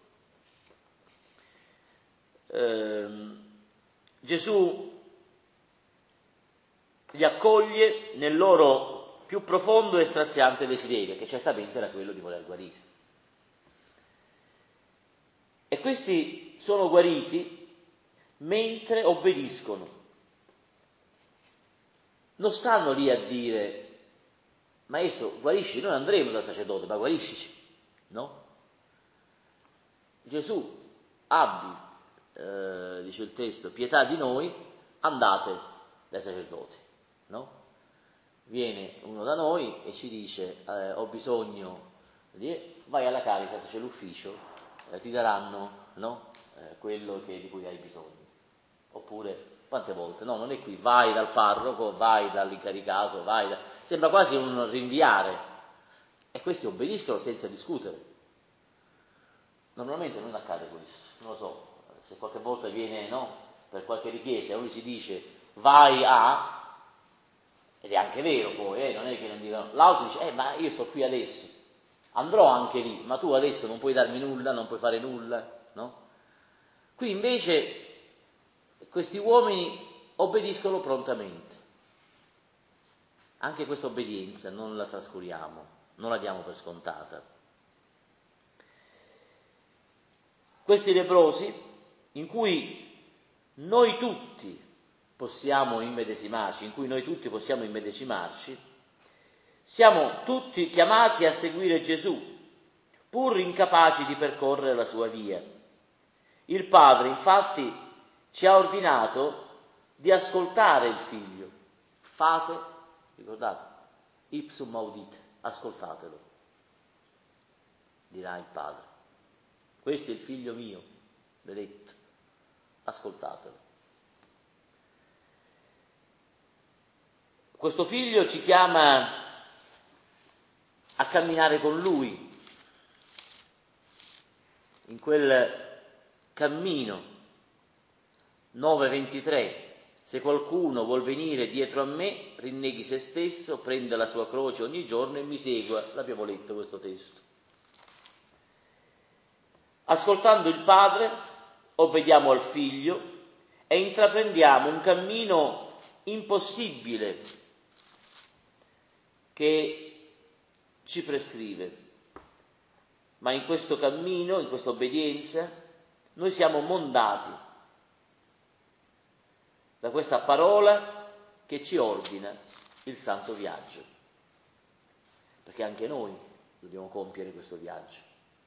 Gesù li accoglie nel loro più profondo e straziante desiderio, che certamente era quello di voler guarire. E questi sono guariti mentre obbediscono. Non stanno lì a dire, maestro, guarisci, noi andremo dal sacerdote, ma guariscici, no? Gesù, abbi, dice il testo, pietà di noi, andate dai sacerdoti, no? Viene uno da noi e ci dice, ho bisogno di... vai alla Caritas, c'è l'ufficio, ti daranno, no? Quello di cui hai bisogno. Oppure, quante volte? No, non è qui, vai dal parroco, vai dall'incaricato, sembra quasi un rinviare. E questi obbediscono senza discutere. Normalmente non accade questo, non lo so, se qualche volta viene, no, per qualche richiesta e uno si dice vai a, ed è anche vero poi, non è che non dicono, l'altro dice, ma io sto qui adesso, andrò anche lì, ma tu adesso non puoi darmi nulla, non puoi fare nulla, no? Qui invece questi uomini obbediscono prontamente. Anche questa obbedienza non la trascuriamo, non la diamo per scontata. Questi lebbrosi, in cui noi tutti possiamo immedesimarci, siamo tutti chiamati a seguire Gesù, pur incapaci di percorrere la sua via. Il Padre, infatti, ci ha ordinato di ascoltare il Figlio. Fate, ricordate, ipsum audite, ascoltatelo, dirà il Padre. Questo è il figlio mio, l'eletto, ascoltatelo. Questo figlio ci chiama a camminare con lui, in quel cammino 9:23. Se qualcuno vuol venire dietro a me, rinneghi se stesso, prenda la sua croce ogni giorno e mi segua. L'abbiamo letto questo testo. Ascoltando il Padre, obbediamo al Figlio e intraprendiamo un cammino impossibile che ci prescrive. Ma in questo cammino, in questa obbedienza, noi siamo mondati da questa parola che ci ordina il santo viaggio. Perché anche noi dobbiamo compiere questo viaggio.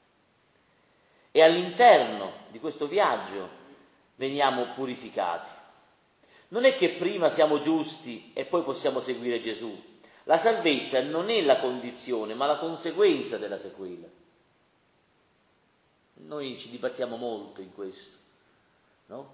E all'interno di questo viaggio veniamo purificati. Non è che prima siamo giusti e poi possiamo seguire Gesù. La salvezza non è la condizione, ma la conseguenza della sequela. Noi ci dibattiamo molto in questo, no?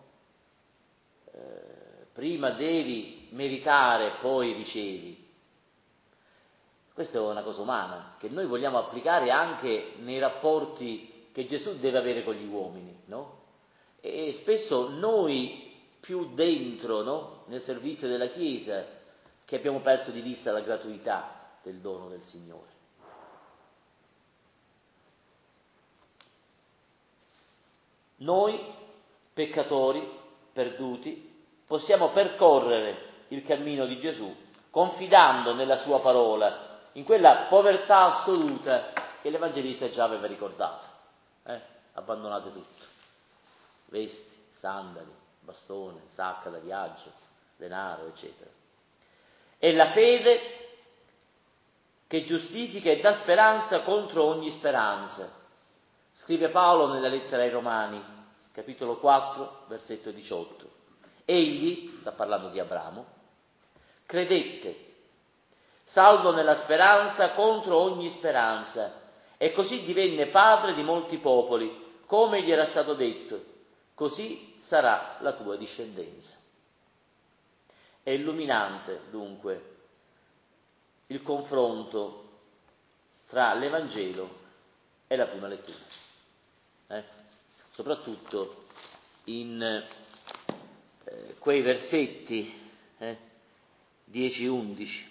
Prima devi meritare, poi ricevi. Questa è una cosa umana, che noi vogliamo applicare anche nei rapporti che Gesù deve avere con gli uomini, no? E spesso noi più dentro, no? Nel servizio della Chiesa, che abbiamo perso di vista la gratuità del dono del Signore. Noi, peccatori, perduti, possiamo percorrere il cammino di Gesù confidando nella sua parola, in quella povertà assoluta che l'Evangelista già aveva ricordato. Abbandonate tutto, vesti, sandali, bastone, sacca da viaggio, denaro, eccetera. È la fede che giustifica e dà speranza contro ogni speranza. Scrive Paolo nella lettera ai Romani, capitolo 4, versetto 18. Egli, sta parlando di Abramo, credette, salvo nella speranza contro ogni speranza, e così divenne padre di molti popoli, come gli era stato detto, così sarà la tua discendenza. È illuminante, dunque, il confronto tra l'Evangelo e la prima lettura, soprattutto in quei versetti 10-11.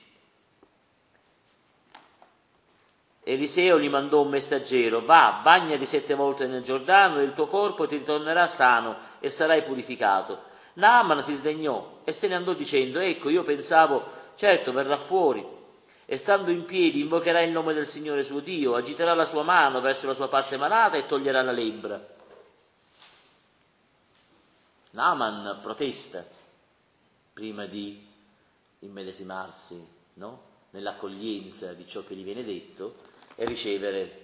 Eliseo gli mandò un messaggero: va, bagnati 7 volte nel Giordano e il tuo corpo ti ritornerà sano e sarai purificato. Naaman si sdegnò e se ne andò dicendo: ecco, io pensavo, certo verrà fuori e stando in piedi invocherà il nome del Signore suo Dio, agiterà la sua mano verso la sua parte malata e toglierà la lebbra. Naaman protesta prima di immedesimarsi, nell'accoglienza di ciò che gli viene detto e ricevere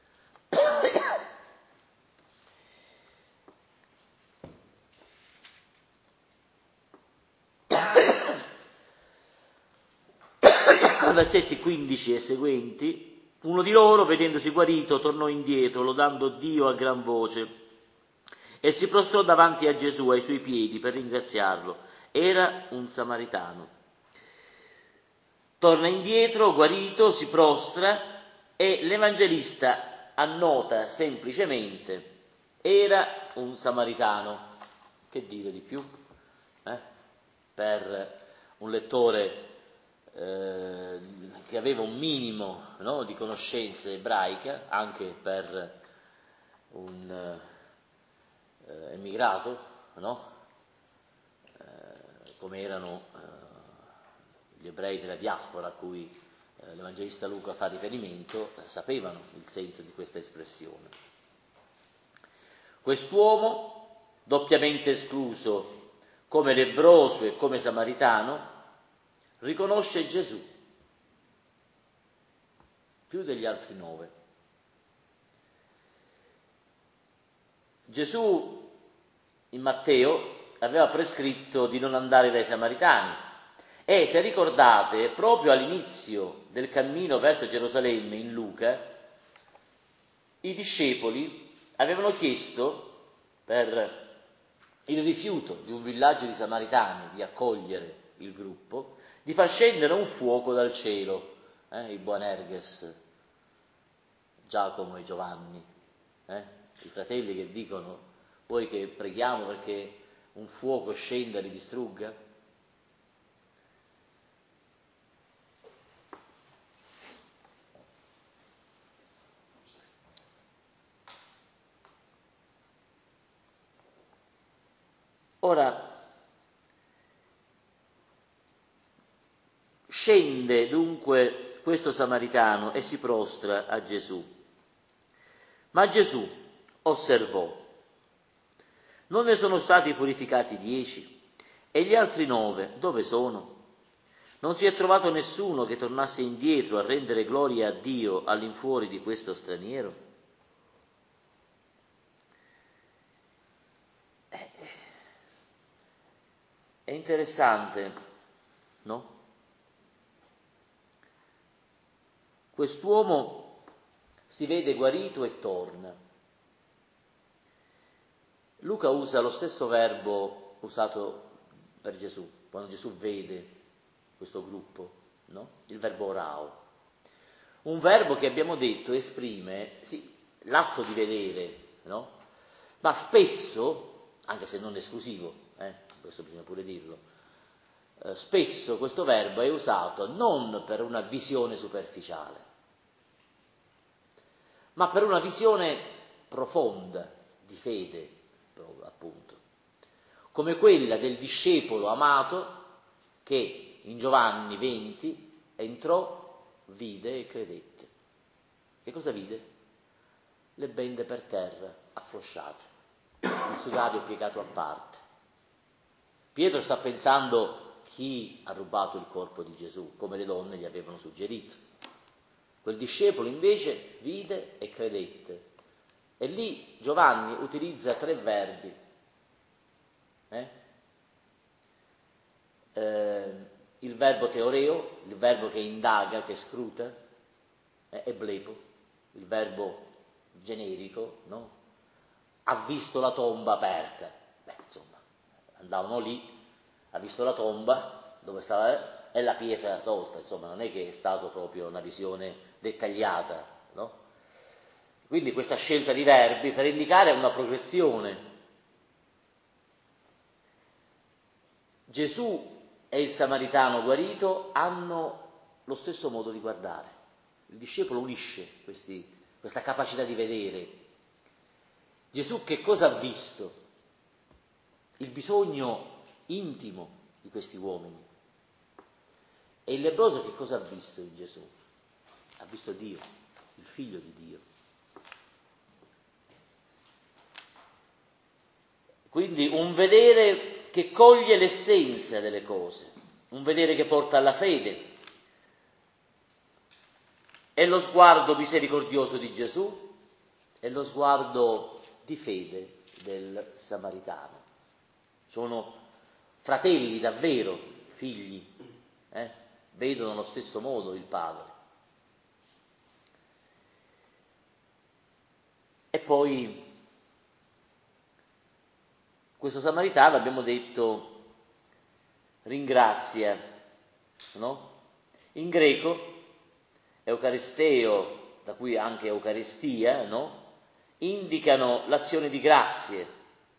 versetti 15 e seguenti. Uno di loro, vedendosi guarito, tornò indietro, lodando Dio a gran voce, e si prostrò davanti a Gesù ai suoi piedi per ringraziarlo. Era un samaritano. Torna indietro, guarito, si prostra e l'Evangelista annota semplicemente: era un samaritano. Che dire di più? Per un lettore che aveva un minimo di conoscenze ebraiche, anche per un emigrato, come erano gli ebrei della diaspora a cui l'Evangelista Luca fa riferimento, sapevano il senso di questa espressione. Quest'uomo, doppiamente escluso come lebbroso e come samaritano, riconosce Gesù più degli altri 9. Gesù in Matteo aveva prescritto di non andare dai samaritani e, se ricordate, proprio all'inizio del cammino verso Gerusalemme in Luca, i discepoli avevano chiesto, per il rifiuto di un villaggio di samaritani di accogliere il gruppo, di far scendere un fuoco dal cielo. I Boanerges, Giacomo e Giovanni, i fratelli che dicono: vuoi che preghiamo perché un fuoco scenda e li distrugga? Ora, scende dunque questo samaritano e si prostra a Gesù. Ma Gesù osservò: non ne sono stati purificati 10? E gli altri 9 dove sono? Non si è trovato nessuno che tornasse indietro a rendere gloria a Dio all'infuori di questo straniero? È interessante, no? Quest'uomo si vede guarito e torna. Luca usa lo stesso verbo usato per Gesù, quando Gesù vede questo gruppo, il verbo orao. Un verbo che abbiamo detto esprime, sì, l'atto di vedere, ma spesso, anche se non esclusivo, questo bisogna pure dirlo, spesso questo verbo è usato non per una visione superficiale, ma per una visione profonda di fede, appunto, come quella del discepolo amato che in Giovanni 20 entrò, vide e credette. Che cosa vide? Le bende per terra, afflosciate, il sudario piegato a parte. Pietro sta pensando: chi ha rubato il corpo di Gesù, come le donne gli avevano suggerito. Quel discepolo invece vide e credette. E lì Giovanni utilizza 3 verbi. Il verbo teoreo, il verbo che indaga, che scruta, e blepo, il verbo generico, no? Ha visto la tomba aperta. Insomma, andavano lì, ha visto la tomba dove stava e la pietra tolta, insomma, non è che è stata proprio una visione dettagliata, no? Quindi questa scelta di verbi per indicare una progressione. Gesù e il samaritano guarito hanno lo stesso modo di guardare. Il discepolo unisce questa capacità di vedere. Gesù che cosa ha visto? Il bisogno intimo di questi uomini. E il lebbroso che cosa ha visto in Gesù? Ha visto Dio, il Figlio di Dio. Quindi un vedere che coglie l'essenza delle cose, un vedere che porta alla fede. È lo sguardo misericordioso di Gesù e lo sguardo di fede del samaritano. Sono fratelli davvero, figli, vedono allo stesso modo il Padre. E poi questo samaritano, abbiamo detto, ringrazia, no? In greco, eucaristeo, da cui anche eucaristia, no? Indicano l'azione di grazie,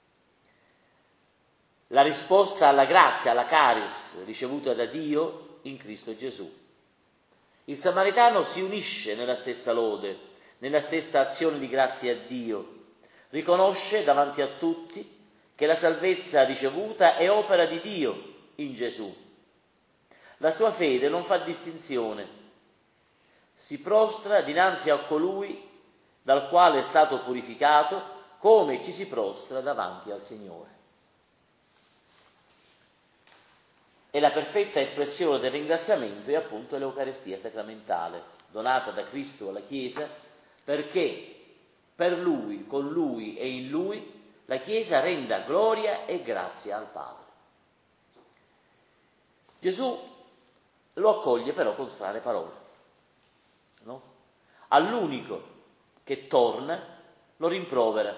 la risposta alla grazia, alla charis ricevuta da Dio in Cristo Gesù. Il samaritano si unisce nella stessa lode, nella stessa azione di grazia a Dio, riconosce davanti a tutti che la salvezza ricevuta è opera di Dio in Gesù. La sua fede non fa distinzione, si prostra dinanzi a colui dal quale è stato purificato come ci si prostra davanti al Signore. E la perfetta espressione del ringraziamento è appunto l'Eucaristia sacramentale, donata da Cristo alla Chiesa, perché per Lui, con Lui e in Lui la Chiesa renda gloria e grazia al Padre. Gesù lo accoglie però con strane parole, no? All'unico che torna lo rimprovera,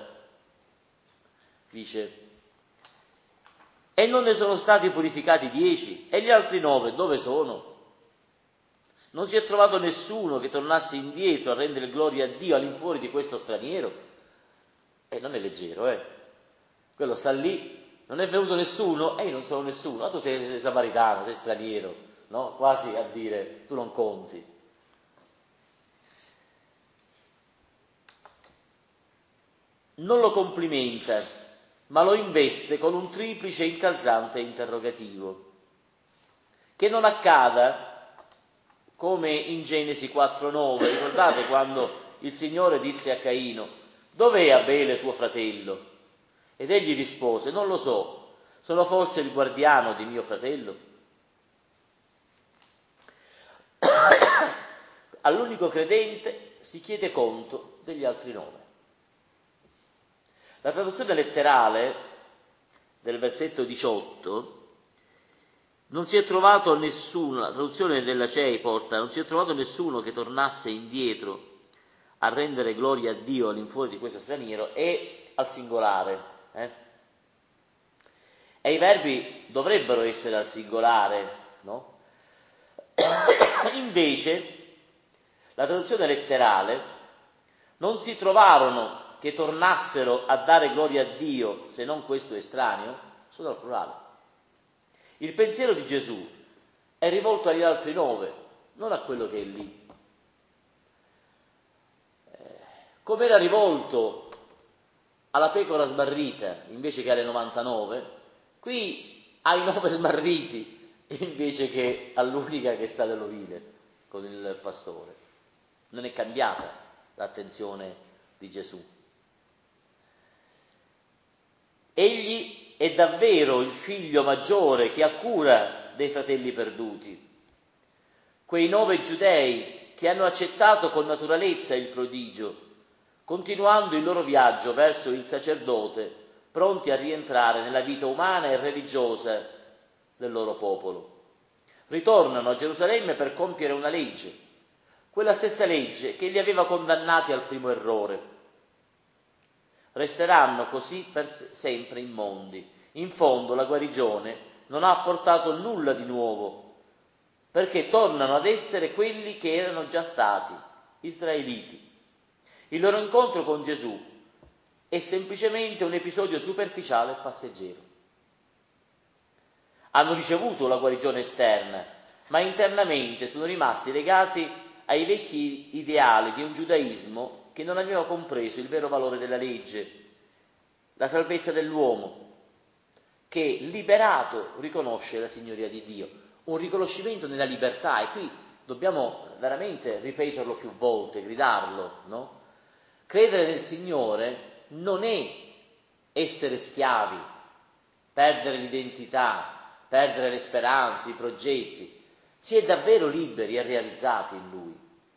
dice: e non ne sono stati purificati 10? E gli altri 9 dove sono? Non si è trovato nessuno che tornasse indietro a rendere gloria a Dio all'infuori di questo straniero? Non è leggero, Quello sta lì, non è venuto nessuno? Io non sono nessuno. Tu sei samaritano, sei straniero, no? Quasi a dire, tu non conti. Non lo complimenta, ma lo investe con un triplice incalzante interrogativo. Che non accada come in Genesi 4,9, ricordate quando il Signore disse a Caino: dov'è Abele tuo fratello? Ed egli rispose: non lo so, sono forse il guardiano di mio fratello? All'unico credente si chiede conto degli altri 9. La traduzione letterale del versetto 18 non si è trovato nessuno, la traduzione della CEI porta: non si è trovato nessuno che tornasse indietro a rendere gloria a Dio all'infuori di questo straniero, e al singolare. E i verbi dovrebbero essere al singolare, no? Invece la traduzione letterale: non si trovarono che tornassero a dare gloria a Dio se non questo estraneo, sono al plurale. Il pensiero di Gesù è rivolto agli altri 9, non a quello che è lì. Come era rivolto alla pecora smarrita invece che alle 99, qui ai 9 smarriti invece che all'unica che sta nell'ovile con il pastore. Non è cambiata l'attenzione di Gesù. Egli è davvero il figlio maggiore che ha cura dei fratelli perduti. Quei 9 giudei che hanno accettato con naturalezza il prodigio, continuando il loro viaggio verso il sacerdote, pronti a rientrare nella vita umana e religiosa del loro popolo. Ritornano a Gerusalemme per compiere una legge, quella stessa legge che li aveva condannati al primo errore. Resteranno così per sempre immondi. In fondo la guarigione non ha apportato nulla di nuovo, perché tornano ad essere quelli che erano già stati, israeliti. Il loro incontro con Gesù è semplicemente un episodio superficiale e passeggero. Hanno ricevuto la guarigione esterna, ma internamente sono rimasti legati ai vecchi ideali di un giudaismo che non aveva compreso il vero valore della legge, la salvezza dell'uomo, che liberato riconosce la signoria di Dio, un riconoscimento nella libertà, e qui dobbiamo veramente ripeterlo più volte, gridarlo, no? Credere nel Signore non è essere schiavi, perdere l'identità, perdere le speranze, i progetti. Si è davvero liberi e realizzati in Lui.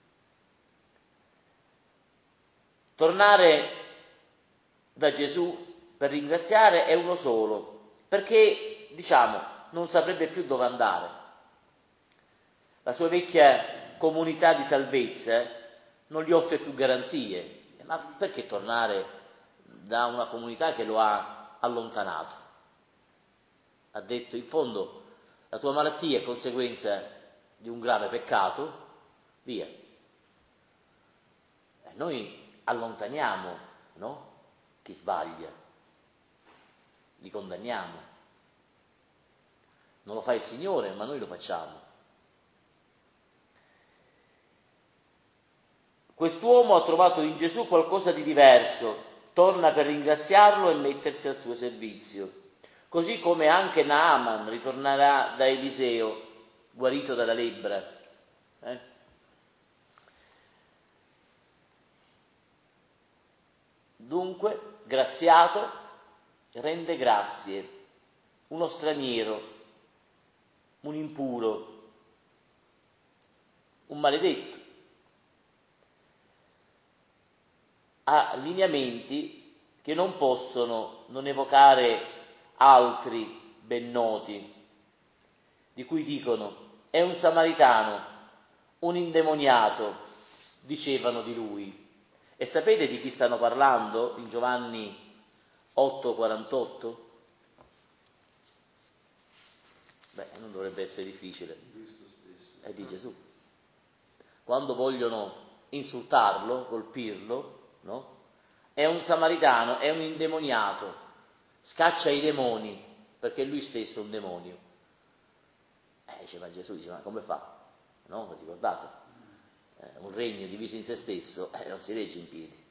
Tornare da Gesù per ringraziare è uno solo, perché, non saprebbe più dove andare. La sua vecchia comunità di salvezza non gli offre più garanzie. Ma perché tornare da una comunità che lo ha allontanato? Ha detto, in fondo, la tua malattia è conseguenza di un grave peccato, via. Noi allontaniamo, no? Chi sbaglia, li condanniamo. Non lo fa il Signore, ma noi lo facciamo. Quest'uomo ha trovato in Gesù qualcosa di diverso, torna per ringraziarlo e mettersi al suo servizio. Così come anche Naaman ritornerà da Eliseo, guarito dalla lebbra. Dunque, graziato, rende grazie, uno straniero, un impuro, un maledetto. Ha lineamenti che non possono non evocare altri ben noti, di cui dicono: è un samaritano, un indemoniato, dicevano di lui. E sapete di chi stanno parlando in Giovanni 8,48? Non dovrebbe essere difficile. È di Gesù. Quando vogliono insultarlo, colpirlo, no? È un samaritano, è un indemoniato, scaccia i demoni, perché lui stesso è un demonio. Diceva Gesù, ma come fa? No? Vi ricordate? Un regno diviso in se stesso non si regge in piedi.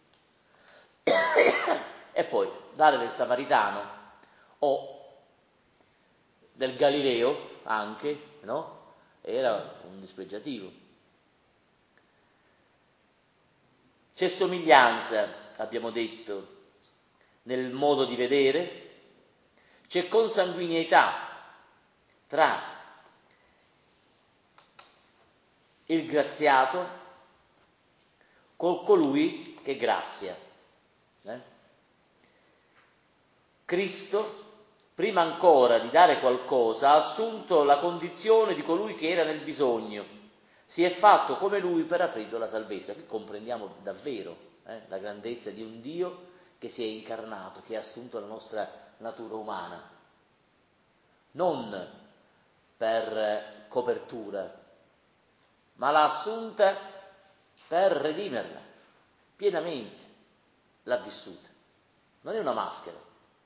E poi dare del samaritano o del Galileo anche, no? Era un dispregiativo. C'è somiglianza, abbiamo detto, nel modo di vedere, c'è consanguineità tra il graziato con colui che grazia. Cristo, prima ancora di dare qualcosa, ha assunto la condizione di colui che era nel bisogno, si è fatto come lui per aprirlo la salvezza. Qui comprendiamo davvero la grandezza di un Dio che si è incarnato, che ha assunto la nostra natura umana, non per copertura, ma l'ha assunta per redimerla pienamente, l'ha vissuta. Non è una maschera.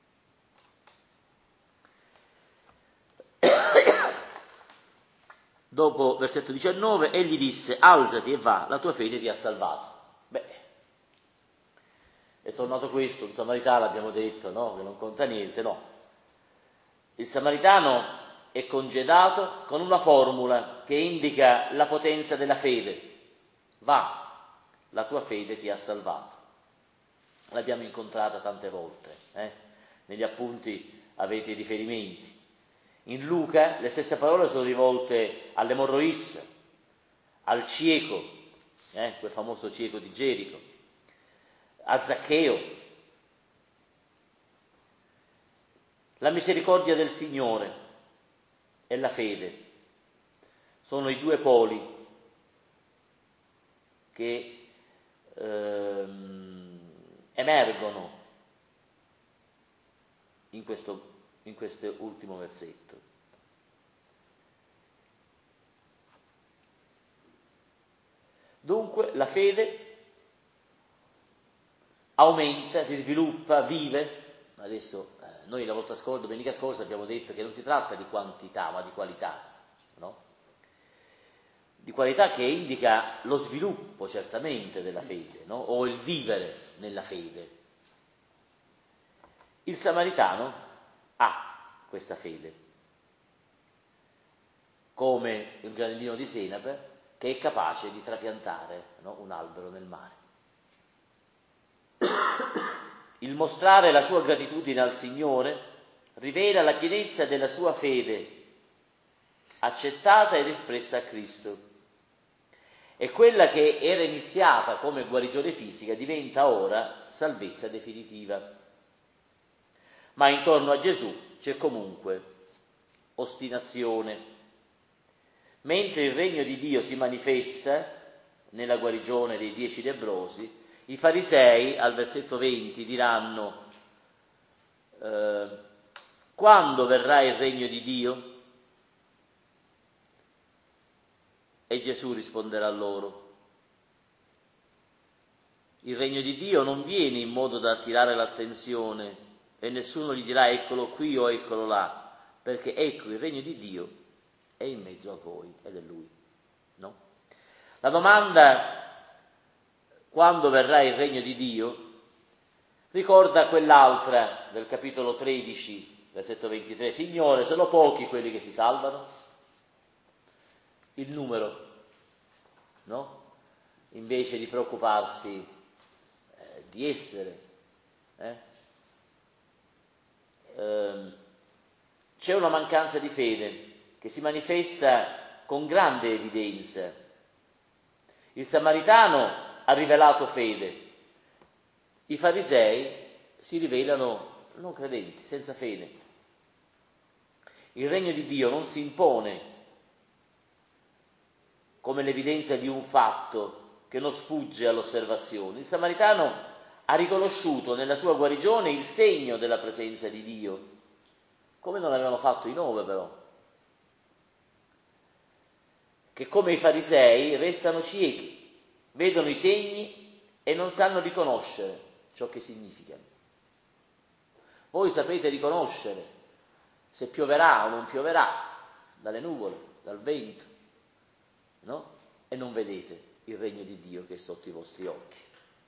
Dopo, versetto 19, egli disse: alzati e va, la tua fede ti ha salvato. È tornato questo, un samaritano, abbiamo detto, no? Che non conta niente, no. Il samaritano è congedato con una formula che indica la potenza della fede. Va, la tua fede ti ha salvato. L'abbiamo incontrata tante volte, negli appunti avete i riferimenti. In Luca le stesse parole sono rivolte all'emorroissa, al cieco, quel famoso cieco di Gerico, a Zaccheo. La misericordia del Signore e la fede sono i due poli che emergono in questo ultimo versetto. Dunque la fede aumenta, si sviluppa, vive. Adesso noi domenica scorsa abbiamo detto che non si tratta di quantità ma di qualità, no? Di qualità che indica lo sviluppo certamente della fede, no? O il vivere nella fede. Il samaritano ha questa fede, come il granellino di senape che è capace di trapiantare, no? Un albero nel mare. Il mostrare la sua gratitudine al Signore rivela la pienezza della sua fede, accettata ed espressa a Cristo. E quella che era iniziata come guarigione fisica diventa ora salvezza definitiva. Ma intorno a Gesù c'è comunque ostinazione. Mentre il regno di Dio si manifesta nella guarigione dei 10 lebbrosi, i farisei al versetto 20 diranno: quando verrà il regno di Dio? E Gesù risponderà loro: il regno di Dio non viene in modo da attirare l'attenzione e nessuno gli dirà eccolo qui o eccolo là, perché ecco il regno di Dio è in mezzo a voi ed è Lui, no? La domanda quando verrà il regno di Dio ricorda quell'altra del capitolo 13, versetto 23, Signore, sono pochi quelli che si salvano? Il numero, no? Invece di preoccuparsi di essere. C'è una mancanza di fede che si manifesta con grande evidenza. Il samaritano ha rivelato fede, i farisei si rivelano non credenti, senza fede. Il regno di Dio non si impone come l'evidenza di un fatto che non sfugge all'osservazione. Il samaritano ha riconosciuto nella sua guarigione il segno della presenza di Dio, come non avevano fatto i 9 però, che come i farisei restano ciechi, vedono i segni e non sanno riconoscere ciò che significano. Voi sapete riconoscere se pioverà o non pioverà dalle nuvole, dal vento, no? E non vedete il regno di Dio che è sotto i vostri occhi.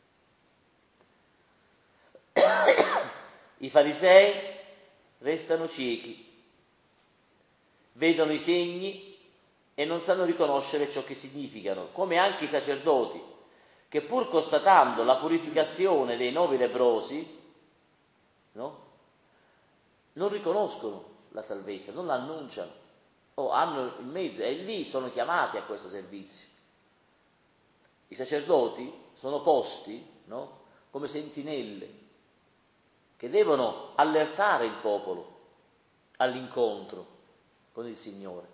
I farisei restano ciechi, vedono i segni e non sanno riconoscere ciò che significano, come anche i sacerdoti, che pur constatando la purificazione dei 9 lebbrosi, no? Non riconoscono la salvezza, non la annunciano, o hanno il mezzo, e lì sono chiamati a questo servizio. I sacerdoti sono posti, no? Come sentinelle, che devono allertare il popolo all'incontro con il Signore.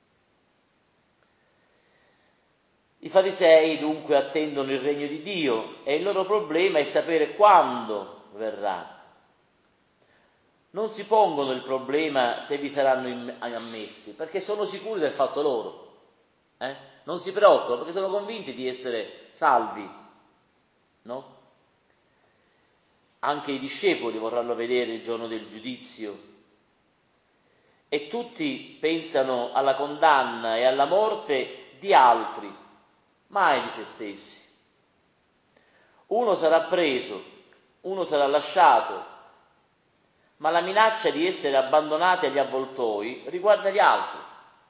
I farisei dunque attendono il regno di Dio e il loro problema è sapere quando verrà. Non si pongono il problema se vi saranno ammessi, perché sono sicuri del fatto loro. Non si preoccupano perché sono convinti di essere salvi, no? Anche i discepoli vorranno vedere il giorno del giudizio e tutti pensano alla condanna e alla morte di altri, mai di se stessi. Uno sarà preso, uno sarà lasciato, ma la minaccia di essere abbandonati agli avvoltoi riguarda gli altri.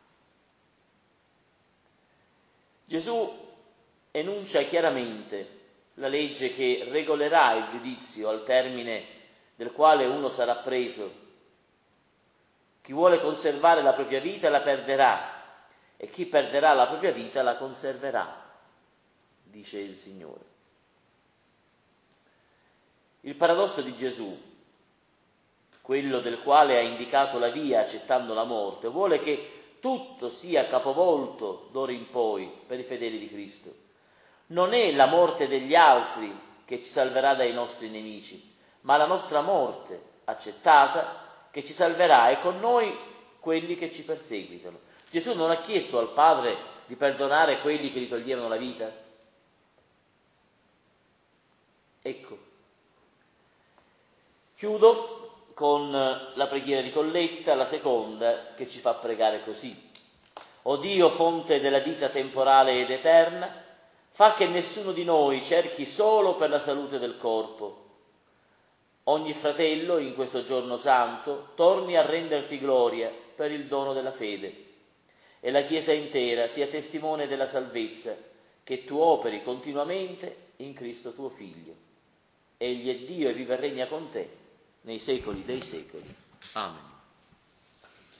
Gesù enuncia chiaramente la legge che regolerà il giudizio al termine del quale uno sarà preso. Chi vuole conservare la propria vita la perderà e chi perderà la propria vita la conserverà. dice il Signore. Il paradosso di Gesù, quello del quale ha indicato la via accettando la morte, vuole che tutto sia capovolto d'ora in poi per i fedeli di Cristo. Non è la morte degli altri che ci salverà dai nostri nemici, ma la nostra morte accettata che ci salverà e con noi quelli che ci perseguitano. Gesù non ha chiesto al Padre di perdonare quelli che gli toglievano la vita? Ecco. Chiudo con la preghiera di Colletta, la seconda, che ci fa pregare così. O Dio, fonte della vita temporale ed eterna, fa che nessuno di noi cerchi solo per la salute del corpo. Ogni fratello, in questo giorno santo, torni a renderti gloria per il dono della fede, e la Chiesa intera sia testimone della salvezza che tu operi continuamente in Cristo tuo Figlio. Egli è Dio e vive e regna con te nei secoli dei secoli. Amen.